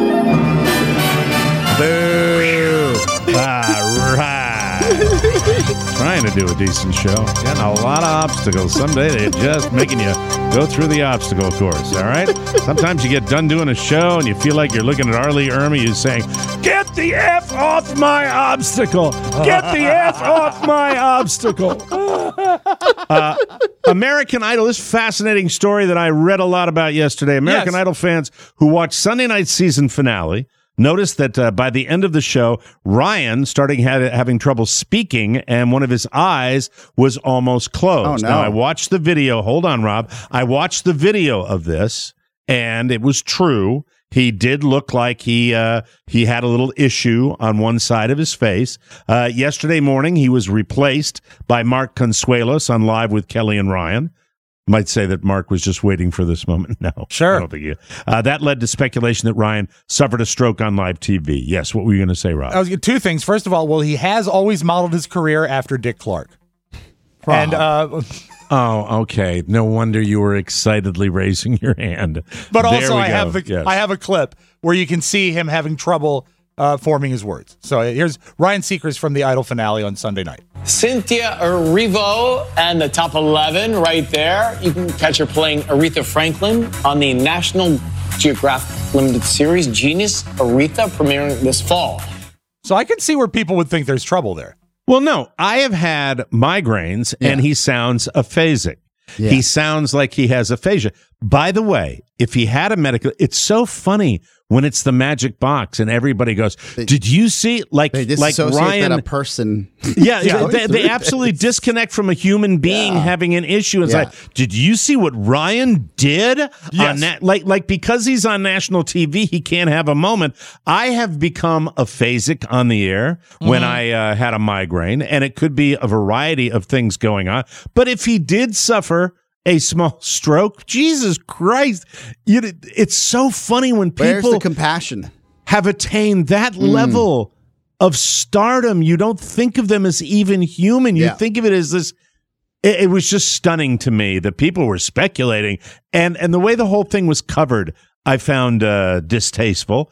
Boo! All right. Trying to do a decent show. Getting a lot of obstacles. Someday they're just making you go through the obstacle course, all right? Sometimes you get done doing a show and you feel like you're looking at Arlie Ermy who's saying, "Get the F off my obstacle! Get the F off my obstacle!" Uh, American Idol, this fascinating story that I read a lot about yesterday. American Yes. Idol fans who watched Sunday night's season finale noticed that uh, by the end of the show, Ryan started ha- having trouble speaking, and one of his eyes was almost closed. Oh, no. Now, I watched the video. Hold on, Rob. I watched the video of this, and it was true. He did look like he uh, he had a little issue on one side of his face. Uh, yesterday morning, he was replaced by Mark Consuelos on Live with Kelly and Ryan. Might say that Mark was just waiting for this moment. No, sure. I don't think he, uh, that led to speculation that Ryan suffered a stroke on live T V. Yes, what were you going to say, Rob? I was two things. First of all, well, he has always modeled his career after Dick Clark, Oh. and uh, oh, okay. No wonder you were excitedly raising your hand. but There also we I go. have the Yes. I have a clip where you can see him having trouble uh, forming his words. So here's Ryan Seacrest from the Idol finale on Sunday night. Cynthia Erivo and the top eleven right there. You can catch her playing Aretha Franklin on the National Geographic Limited Series Genius Aretha, premiering this fall. So I can see where people would think there's trouble there. Well, no, I have had migraines, Yeah. and he sounds aphasic. Yeah. He sounds like he has aphasia. By the way, if he had a medical, it's so funny when it's the magic box and everybody goes, "Did you see?" Like, They like disassociate Ryan, that a person. yeah, Yeah. they, they absolutely disconnect from a human being Yeah. having an issue. It's Yeah. like, did you see what Ryan did? Yes. On that, like, like because he's on national T V, he can't have a moment. I have become aphasic on the air when Mm-hmm. I uh, had a migraine, and it could be a variety of things going on. But if he did suffer a small stroke, Jesus Christ, you, it's so funny when Where's people the compassion? have attained that Mm. level of stardom. You don't think of them as even human. You Yeah. think of it as this. It, it was just stunning to me that people were speculating, and and the way the whole thing was covered, I found uh, distasteful.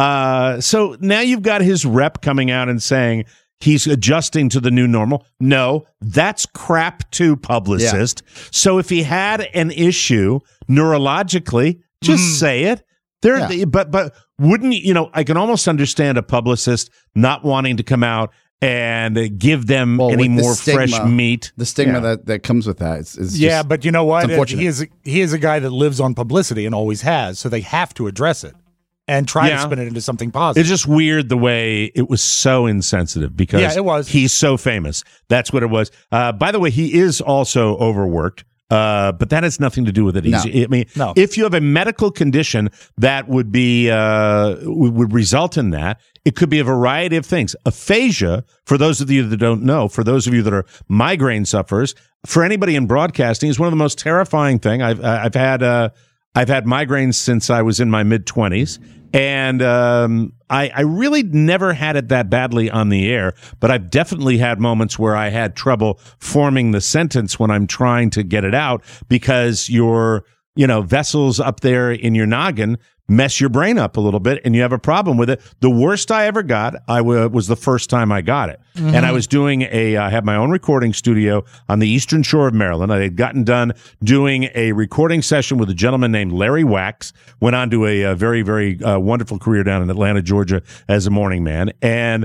Uh, so now you've got his rep coming out and saying he's adjusting to the new normal. No, that's crap too, publicist. So if he had an issue neurologically, just say it. There, Yeah. but but wouldn't you know? I can almost understand a publicist not wanting to come out and uh, give them Well, any with the more fresh stigma- meat. The stigma Yeah. that, that comes with that is, is just, yeah, but you know what? it's unfortunate. He is he is a guy that lives on publicity and always has, so they have to address it and try Yeah. to spin it into something positive. It's just weird the way it was so insensitive because Yeah, it was. he's so famous. That's what it was. Uh, by the way, he is also overworked. Uh, but that has nothing to do with it. He's, No. I mean, No. if you have a medical condition that would be uh, would would result in that, it could be a variety of things. Aphasia, for those of you that don't know, for those of you that are migraine sufferers, for anybody in broadcasting, is one of the most terrifying thing. I've I've had uh, I've had migraines since I was in my mid twenties. And um, I, I really never had it that badly on the air, but I've definitely had moments where I had trouble forming the sentence when I'm trying to get it out because your, you know, vessels up there in your noggin mess your brain up a little bit and you have a problem with it. The worst I ever got, I w- was the first time I got it. Mm-hmm. And I was doing a, I had my own recording studio on the eastern shore of Maryland. I had gotten done doing a recording session with a gentleman named Larry Wax, went on to a, a very, very uh, wonderful career down in Atlanta, Georgia as a morning man. And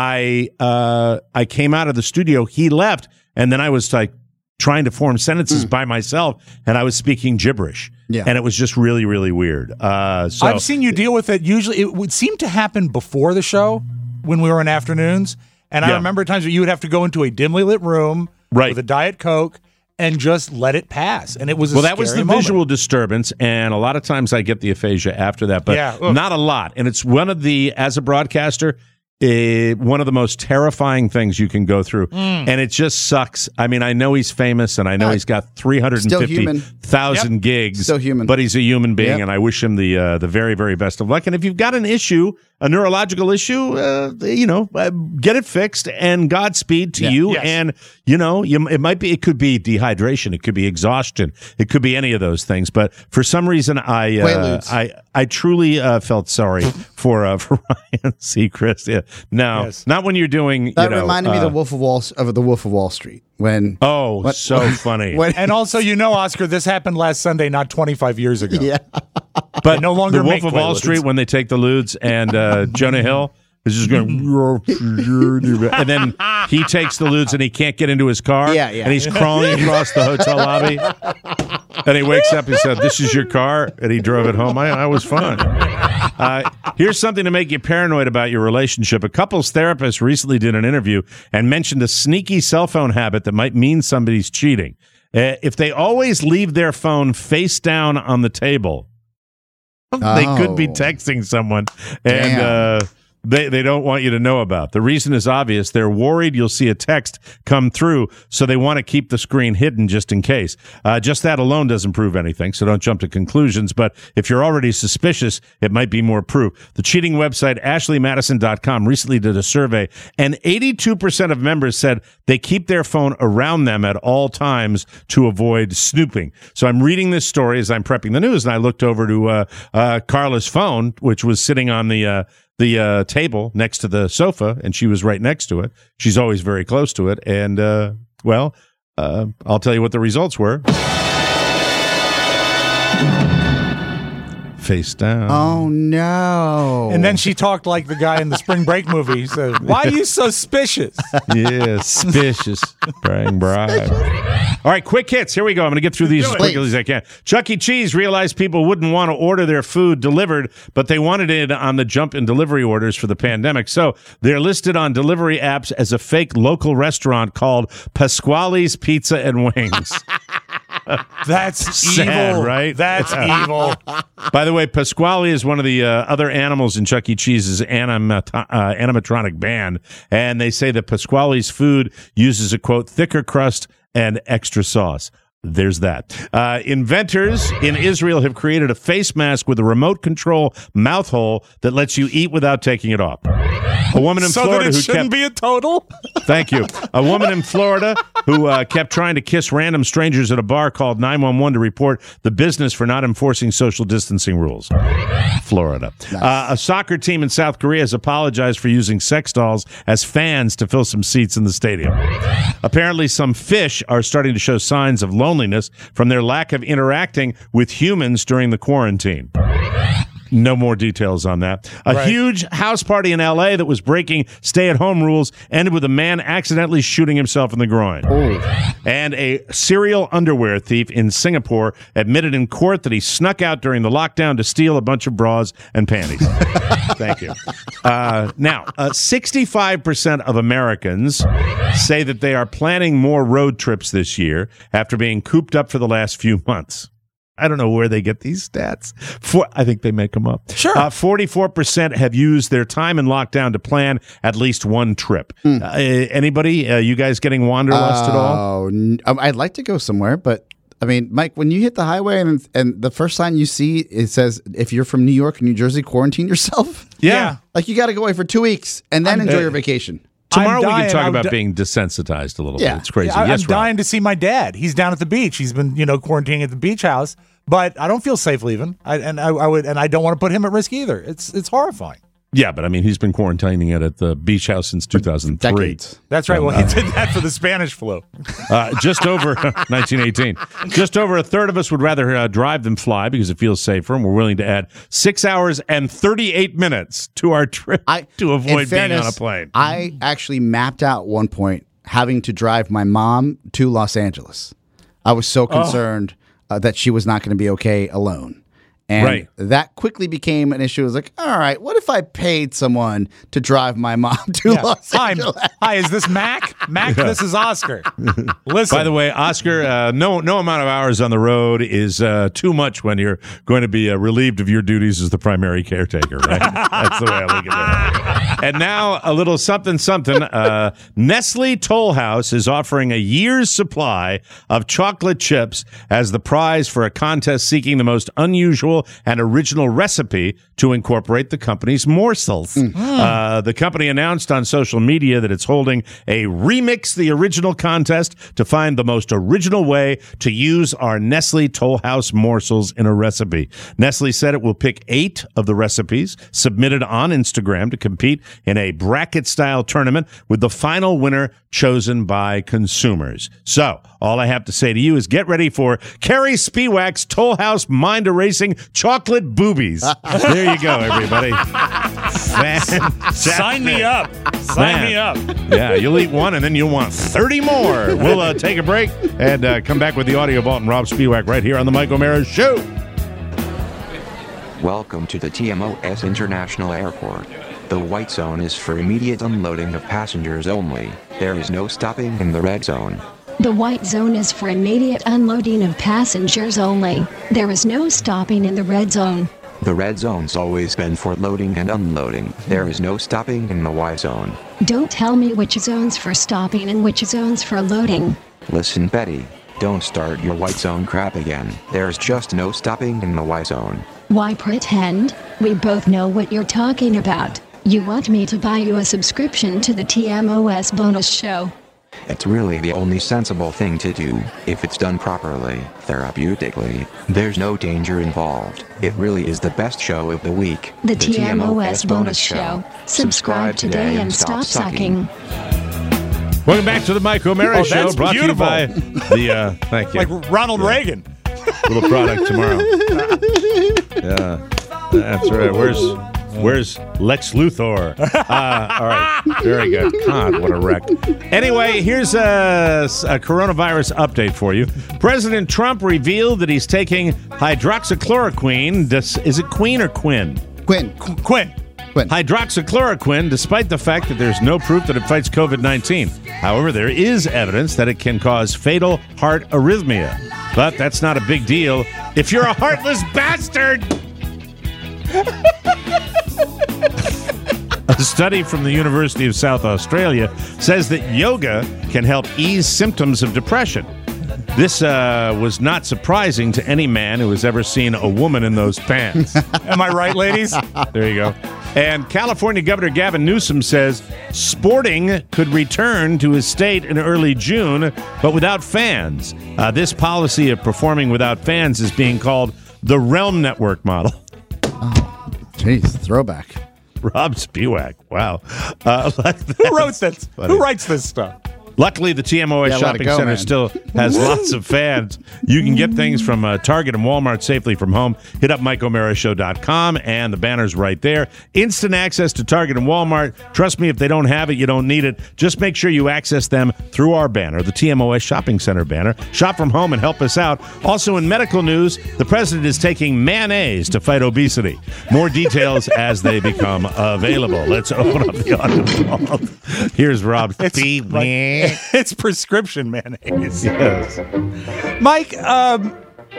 I, uh, I came out of the studio, he left, and then I was like, trying to form sentences mm. by myself, and I was speaking gibberish. Yeah. And it was just really, really weird. Uh, so I've seen you deal with it. Usually, it would seem to happen before the show when we were in afternoons. And I Yeah. remember times where you would have to go into a dimly lit room Right. with a Diet Coke and just let it pass. And it was a well, that was the scary moment. visual disturbance, and a lot of times I get the aphasia after that, but Yeah, ugh. not a lot. And it's one of the, as a broadcaster, eh, one of the most terrifying things you can go through. Mm. And it just sucks. I mean, I know he's famous, and I know Yeah. he's got three hundred fifty thousand Yep. gigs. Still human. But he's a human being, Yep. and I wish him the uh, the very, very best of luck. And if you've got an issue, a neurological issue, uh, you know, uh, get it fixed, and Godspeed to Yeah. you. Yes. And, you know, you, it might be, it could be dehydration, it could be exhaustion, it could be any of those things. But for some reason, I uh, Quaaludes. I I truly uh, felt sorry for uh, for Ryan Seacrest. Yeah. No, Yes. not when you're doing. That you know, reminded me uh, of the Wolf of Wall of the Wolf of Wall Street when. Oh, What- so what- funny. when- And also, you know, Oscar, this happened last Sunday, not twenty-five years ago. yeah. But They no longer the Wolf make of Wall Quaaludes. Street, when they take the Ludes, and uh, Jonah Hill is just going, and then he takes the Ludes and he can't get into his car. Yeah, yeah. And he's crawling across the hotel lobby. And he wakes up and said, "This is your car," and he drove it home. I, I was fun. Uh, here's something to make you paranoid about your relationship. A couple's therapist recently did an interview and mentioned a sneaky cell phone habit that might mean somebody's cheating. Uh, if they always leave their phone face down on the table, oh. they could be texting someone, and uh, they, they don't want you to know about. The reason is obvious. They're worried you'll see a text come through, so they want to keep the screen hidden just in case. Uh, just that alone doesn't prove anything, so don't jump to conclusions. But if you're already suspicious, it might be more proof. The cheating website ashley madison dot com recently did a survey, and eighty-two percent of members said they keep their phone around them at all times to avoid snooping. So I'm reading this story as I'm prepping the news, and I looked over to uh, uh, Carla's phone, which was sitting on the uh, the uh, table next to the sofa, and she was right next to it. She's always very close to it. And, uh, well, uh, I'll tell you what the results were. Face down. Oh, no. And then she talked like the guy in the Spring Break movie. He said, why are you so suspicious? Yeah, suspicious. Praying bride. All right, quick hits. Here we go. I'm going to get through these as quickly as I can. Chuck E. Cheese realized people wouldn't want to order their food delivered, but they wanted it on the jump in delivery orders for the pandemic. So they're listed on delivery apps as a fake local restaurant called Pasquale's Pizza and Wings. That's sad, evil. Right? That's evil. By the way, Pasquale is one of the uh, other animals in Chuck E. Cheese's animat- uh, animatronic band, and they say that Pasquale's food uses a, quote, thicker crust and extra sauce. There's that. Uh, inventors in Israel have created a face mask with a remote control mouth hole that lets you eat without taking it off. A woman in so Florida that it who shouldn't kept be a total. Thank you. A woman in Florida who uh, kept trying to kiss random strangers at a bar called nine one one to report the business for not enforcing social distancing rules. Florida. Nice. Uh, a soccer team in South Korea has apologized for using sex dolls as fans to fill some seats in the stadium. Apparently, some fish are starting to show signs of loneliness from their lack of interacting with humans during the quarantine. No more details on that. A right. huge house party in L A that was breaking stay-at-home rules ended with a man accidentally shooting himself in the groin. Ooh. And a serial underwear thief in Singapore admitted in court that he snuck out during the lockdown to steal a bunch of bras and panties. Thank you. Uh, now, uh, sixty-five percent of Americans say that they are planning more road trips this year after being cooped up for the last few months. I don't know where they get these stats. For, I think they make them up. Sure. Uh, forty-four percent have used their time in lockdown to plan at least one trip. Mm. Uh, anybody? Uh, you guys getting wanderlust uh, at all? N- I'd like to go somewhere, but I mean, Mike, when you hit the highway and and the first sign you see, it says, if you're from New York or New Jersey, quarantine yourself. Yeah. yeah. Like you got to go away for two weeks and then I'm, enjoy uh, your vacation. Tomorrow we can talk I'm about di- being desensitized a little yeah. bit. It's crazy. Yeah, I, yes, I'm dying to see my dad. He's down at the beach. He's been, you know, quarantining at the beach house, but I don't feel safe leaving. I, and I, I would, and I don't want to put him at risk either. It's it's horrifying. Yeah, but I mean, he's been quarantining it at the beach house since two thousand three. Decades. That's right. Well, he did that for the Spanish flu. Uh, just over nineteen eighteen. Just over a third of us would rather uh, drive than fly because it feels safer, and we're willing to add six hours and thirty-eight minutes to our trip I, to avoid fairness, being on a plane. I actually mapped out one point having to drive my mom to Los Angeles. I was so concerned oh. uh, that she was not going to be okay alone. And right. that quickly became an issue. It was like, all right, what if I paid someone to drive my mom to yeah. Los Hi, Angeles? Hi, is this Mac? Mac, yeah. This is Oscar. Listen. By the way, Oscar, uh, no no amount of hours on the road is uh, too much when you're going to be uh, relieved of your duties as the primary caretaker, right? That's the way I look at it. And now a little something, something. Uh, Nestle Toll House is offering a year's supply of chocolate chips as the prize for a contest seeking the most unusual and original recipe to incorporate the company's morsels. Mm. Uh, the company announced on social media that it's holding a Remix the Original contest to find the most original way to use our Nestle Toll House morsels in a recipe. Nestle said it will pick eight of the recipes submitted on Instagram to compete in a bracket-style tournament with the final winner chosen by consumers. So, all I have to say to you is get ready for Carrie Spiewak's Toll House mind-erasing chocolate boobies. There you go, everybody. Sign me up. Sign Man. me up. Yeah, you'll eat one and then you'll want thirty more. We'll uh, take a break and uh, come back with the Audio Vault and Rob Spiewak right here on the Mike O'Mara Show. Welcome to the T M O S International Airport. The white zone is for immediate unloading of passengers only. There is no stopping in the red zone. The white zone is for immediate unloading of passengers only. There is no stopping in the red zone. The red zone's always been for loading and unloading. There is no stopping in the white zone. Don't tell me which zone's for stopping and which zone's for loading. Listen, Betty, don't start your white zone crap again. There's just no stopping in the white zone. Why pretend? We both know what you're talking about. You want me to buy you a subscription to the T M O S bonus show. It's really the only sensible thing to do, if it's done properly, therapeutically. There's no danger involved. It really is the best show of the week. The, the T M O S bonus show. Subscribe today and stop sucking. Welcome back to the Mike O'Mara oh, Show, that's brought beautiful. to you by the, uh, thank you. Like Ronald yeah. Reagan. Little product tomorrow. Yeah, that's right. Where's Where's Lex Luthor? Uh, all right, very good. God, what a wreck. Anyway, here's a, a coronavirus update for you. President Trump revealed that he's taking hydroxychloroquine. Dis- is it Queen or Quinn? Quinn. Qu- Quinn. Quinn. Hydroxychloroquine, despite the fact that there's no proof that it fights covid nineteen. However, there is evidence that it can cause fatal heart arrhythmia. But that's not a big deal if you're a heartless bastard. A study from the University of South Australia says that yoga can help ease symptoms of depression. This uh, was not surprising to any man who has ever seen a woman in those pants. Am I right, ladies? There you go. And California Governor Gavin Newsom says sporting could return to his state in early June, but without fans. Uh, this policy of performing without fans is being called the Realm Network model. Oh, jeez, throwback. Rob Spiewak. Wow. Uh, like Who wrote this? Funny. Who writes this stuff? Luckily, the T M O S Yeah, let Shopping it go, Center man. still has lots of fans. You can get things from uh, Target and Walmart safely from home. Hit up Mike O'Mara Show dot com, and the banner's right there. Instant access to Target and Walmart. Trust me, if they don't have it, you don't need it. Just make sure you access them through our banner, the T M O S Shopping Center banner. Shop from home and help us out. Also, in medical news, the president is taking mayonnaise to fight obesity. More details as they become available. Let's open up the audio. Here's Rob. It's, like, it's prescription mayonnaise. Yes. Mike, um,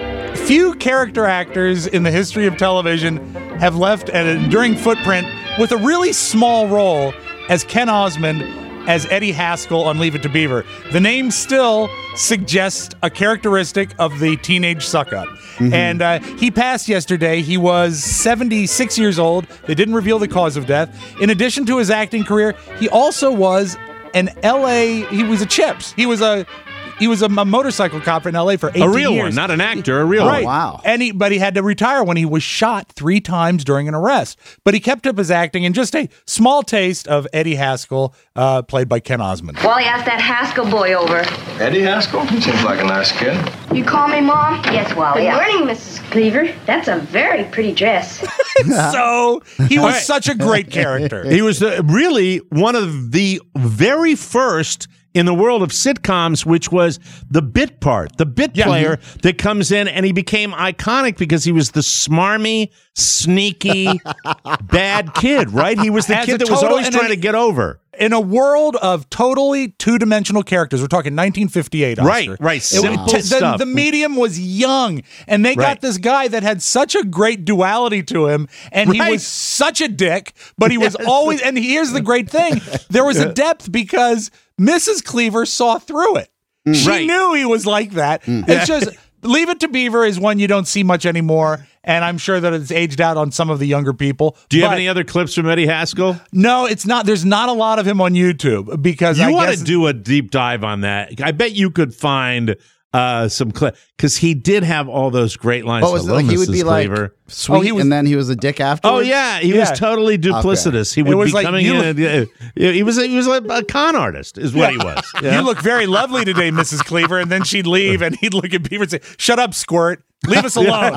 few character actors in the history of television have left an enduring footprint with a really small role as Ken Osmond as Eddie Haskell on Leave It to Beaver. The name still suggests a characteristic of the teenage suck-up. Mm-hmm. And uh, he passed yesterday. He was seventy-six years old. They didn't reveal the cause of death. In addition to his acting career, he also was an L A, he was a Chips. He was a he was a, a motorcycle cop in L A for eighteen years. A real one, not an actor, a real right. one. Wow. And he, but he had to retire when he was shot three times during an arrest. But he kept up his acting, and just a small taste of Eddie Haskell, uh, played by Ken Osmond. Wally asked that Haskell boy over. Eddie Haskell? He seems like a nice kid. You call me Mom? Yes, Wally. Good yeah. morning, Missus Cleaver. That's a very pretty dress. So he was Right. such a great character. He was uh, really one of the very first in the world of sitcoms, which was the bit part, the bit Yeah. player that comes in, and he became iconic because he was the smarmy, sneaky, bad kid, right? He was the As kid a that was total- always and trying an- to get over. In a world of totally two-dimensional characters, we're talking nineteen fifty-eight, Right, Oscar. right, It was- simple t- the, stuff. the medium was young, and they got Right. this guy that had such a great duality to him, and he Right. was such a dick, but he was Yes. always, and here's the great thing, there was a depth because Missus Cleaver saw through it. She Right. knew he was like that. It's just, Leave It to Beaver is one you don't see much anymore, and I'm sure that it's aged out on some of the younger people. Do you have But any other clips from Eddie Haskell? No, it's not. There's not a lot of him on YouTube because You I want guess to do a deep dive on that? I bet you could find uh, some clip because he did have all those great lines. What was it? Hello, Like he would Missus be like Cleaver. sweet, Oh, he was- and then he was a dick after. Oh yeah, he Yeah. was totally duplicitous. He It would was be like coming you in. And, uh, he was he was like a con artist, is what he was. Yeah. You look very lovely today, Missus Cleaver. And then she'd leave, and he'd look at Beaver and say, "Shut up, squirt. Leave us alone."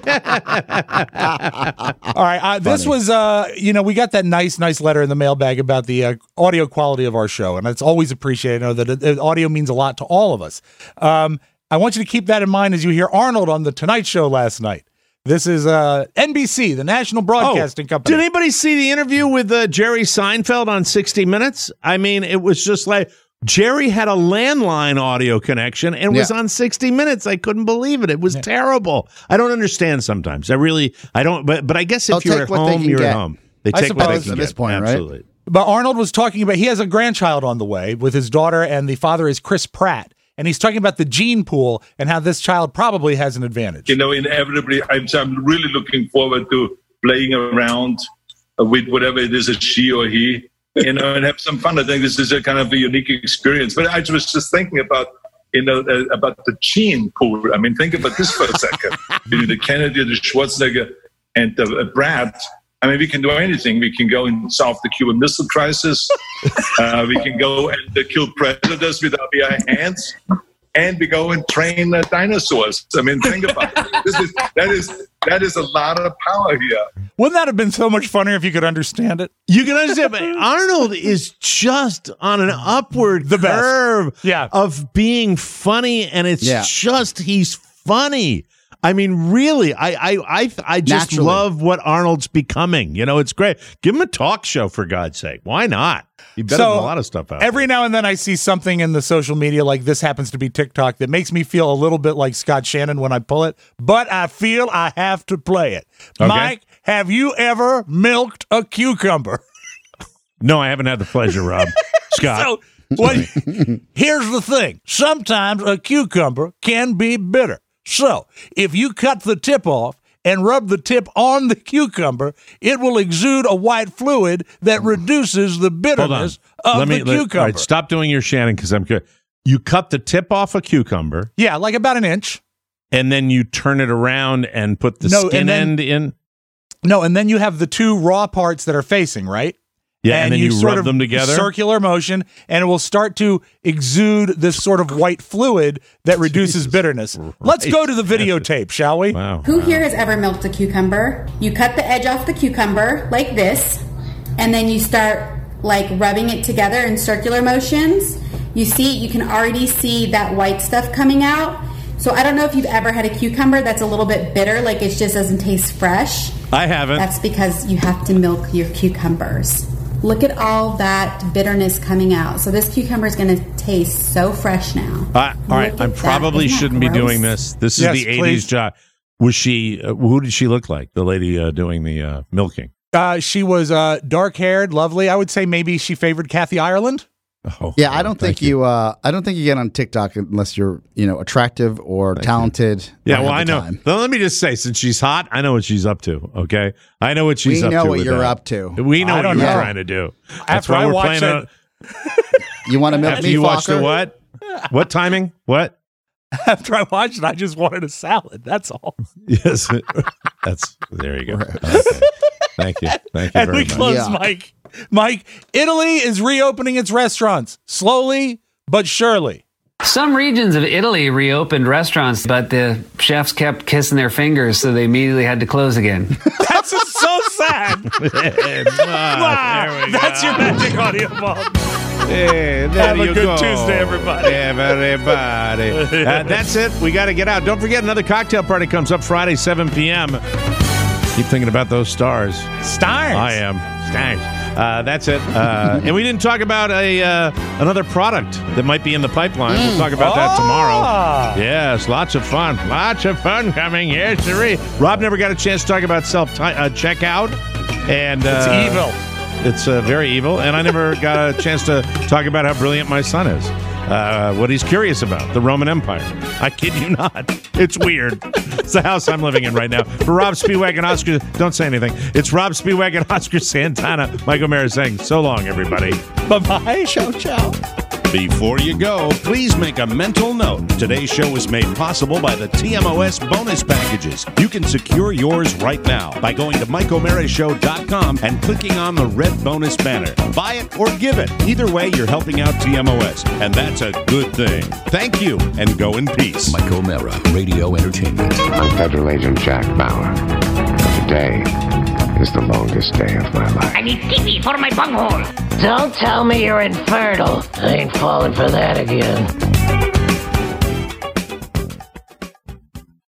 All right. Uh, this was, uh, you know, we got that nice, nice letter in the mailbag about the uh, audio quality of our show, and it's always appreciated. I know that uh, audio means a lot to all of us. Um, I want you to keep that in mind as you hear Arnold on The Tonight Show last night. This is uh, N B C, the National Broadcasting oh, Company. Did anybody see the interview with uh, Jerry Seinfeld on sixty minutes? I mean, it was just like Jerry had a landline audio connection and was Yeah. on sixty minutes. I couldn't believe it. It was yeah. terrible. I don't understand sometimes. I really, I don't, but but I guess if They'll you're take at what they home, can you're get. at home. They I take what they suppose can at get. this point, right? Absolutely. But Arnold was talking about, he has a grandchild on the way with his daughter, and the father is Chris Pratt. And he's talking about the gene pool and how this child probably has an advantage. You know, inevitably, I'm, I'm really looking forward to playing around with whatever it is, a she or he, you know, and have some fun. I think this is a kind of a unique experience. But I was just thinking about, you know, uh, about the gene pool. I mean, think about this for a second. You know, the Kennedy, the Schwarzenegger, and the uh, Pratt. I mean, we can do anything. We can go and solve the Cuban Missile Crisis. Uh, we can go and uh, kill predators with our bare hands. And we go and train uh, dinosaurs. I mean, think about it. This is, that, is, that is a lot of power here. Wouldn't that have been so much funnier if you could understand it? You can understand, but Arnold is just on an upward the curve yeah. of being funny, and it's Yeah. just, he's funny. I mean, really, I I I, I just Naturally. love what Arnold's becoming. You know, it's great. Give him a talk show, for God's sake. Why not? He better So, than a lot of stuff out Every there. now and then I see something in the social media, like this happens to be TikTok, that makes me feel a little bit like Scott Shannon when I pull it, but I feel I have to play it. Okay. Mike, have you ever milked a cucumber? No, I haven't had the pleasure, Rob. Scott. So, what, here's the thing. Sometimes a cucumber can be bitter. So, if you cut the tip off and rub the tip on the cucumber, it will exude a white fluid that reduces the bitterness of Let me, the let- cucumber. all right, stop doing your Shannon because I'm curious. You cut the tip off a cucumber, Yeah, like about an inch. and then you turn it around and put the No, skin and then- end in. No, and then you have the two raw parts that are facing, right? Yeah, and, then you, sort rub of them together. circular motion, and it will start to exude this sort of white fluid that reduces bitterness. Let's go to the videotape, shall we? Wow. Who here has ever milked a cucumber? You cut the edge off the cucumber like this, and then you start like rubbing it together in circular motions. You see, you can already see that white stuff coming out. So I don't know if you've ever had a cucumber that's a little bit bitter, like it just doesn't taste fresh. I haven't. That's because you have to milk your cucumbers. Look at all that bitterness coming out. So this cucumber is going to taste so fresh now. Uh, all right, Look I at that. probably Isn't that shouldn't be gross? doing this. This is Yes, the eighties please. job. Was she? Uh, who did she look like? The lady uh, doing the uh, milking. Uh, she was uh, dark-haired, lovely. I would say maybe she favored Kathy Ireland. Oh, Yeah, I don't thank think you. uh, I don't think you get on TikTok unless you're, you know, attractive or talented. Yeah, or well, have I the know. time. Well, let me just say, since she's hot, I know what she's up to. Okay, I know what she's We up know to. what with you're that. up to. We know I what don't you're know. trying to do. That's After why I we're watch playing. that- A, You want to milk after me, you watched the Fokker? what? What timing? What? After I watched it, I just wanted a salad. That's all. Yes, that's there. You go. Okay. Thank you. Thank you And very we much. close, Yeah. Mike. Mike, Italy is reopening its restaurants slowly but surely. Some regions of Italy reopened restaurants, but the chefs kept kissing their fingers, so they immediately had to close again. That's just so sad. Wow, That's your magic audio bomb. Hey, there Have a you good go. Tuesday, everybody. Everybody. Uh, that's it. We got to get out. Don't forget, another cocktail party comes up Friday, seven p.m. Keep thinking about those stars. Stars. I am. Stars. Uh, that's it. Uh, and we didn't talk about a uh, another product that might be in the pipeline. We'll talk about that Ah. tomorrow. Yes, lots of fun. Lots of fun coming. Yes, sirree. Rob never got a chance to talk about self uh, checkout. And uh, It's evil. It's uh, very evil, and I never got a chance to talk about how brilliant my son is. Uh, what he's curious about, the Roman Empire. I kid you not. It's weird. It's the house I'm living in right now. For Rob Spiewak and Oscar, don't say anything. It's Rob Spiewak and Oscar Santana. Mike O'Mara saying so long, everybody. Bye-bye. Ciao, ciao. Before you go, please make a mental note. Today's show is made possible by the T M O S bonus packages. You can secure yours right now by going to Mike O'Mara Show dot com and clicking on the red bonus banner. Buy it or give it. Either way, you're helping out T M O S, and that's a good thing. Thank you, and go in peace. Mike O'Mara, Radio Entertainment. I'm Federal Agent Jack Bauer. Today is the longest day of my life. I need T V for my bunghole. Don't tell me you're infertile. I ain't falling for that again.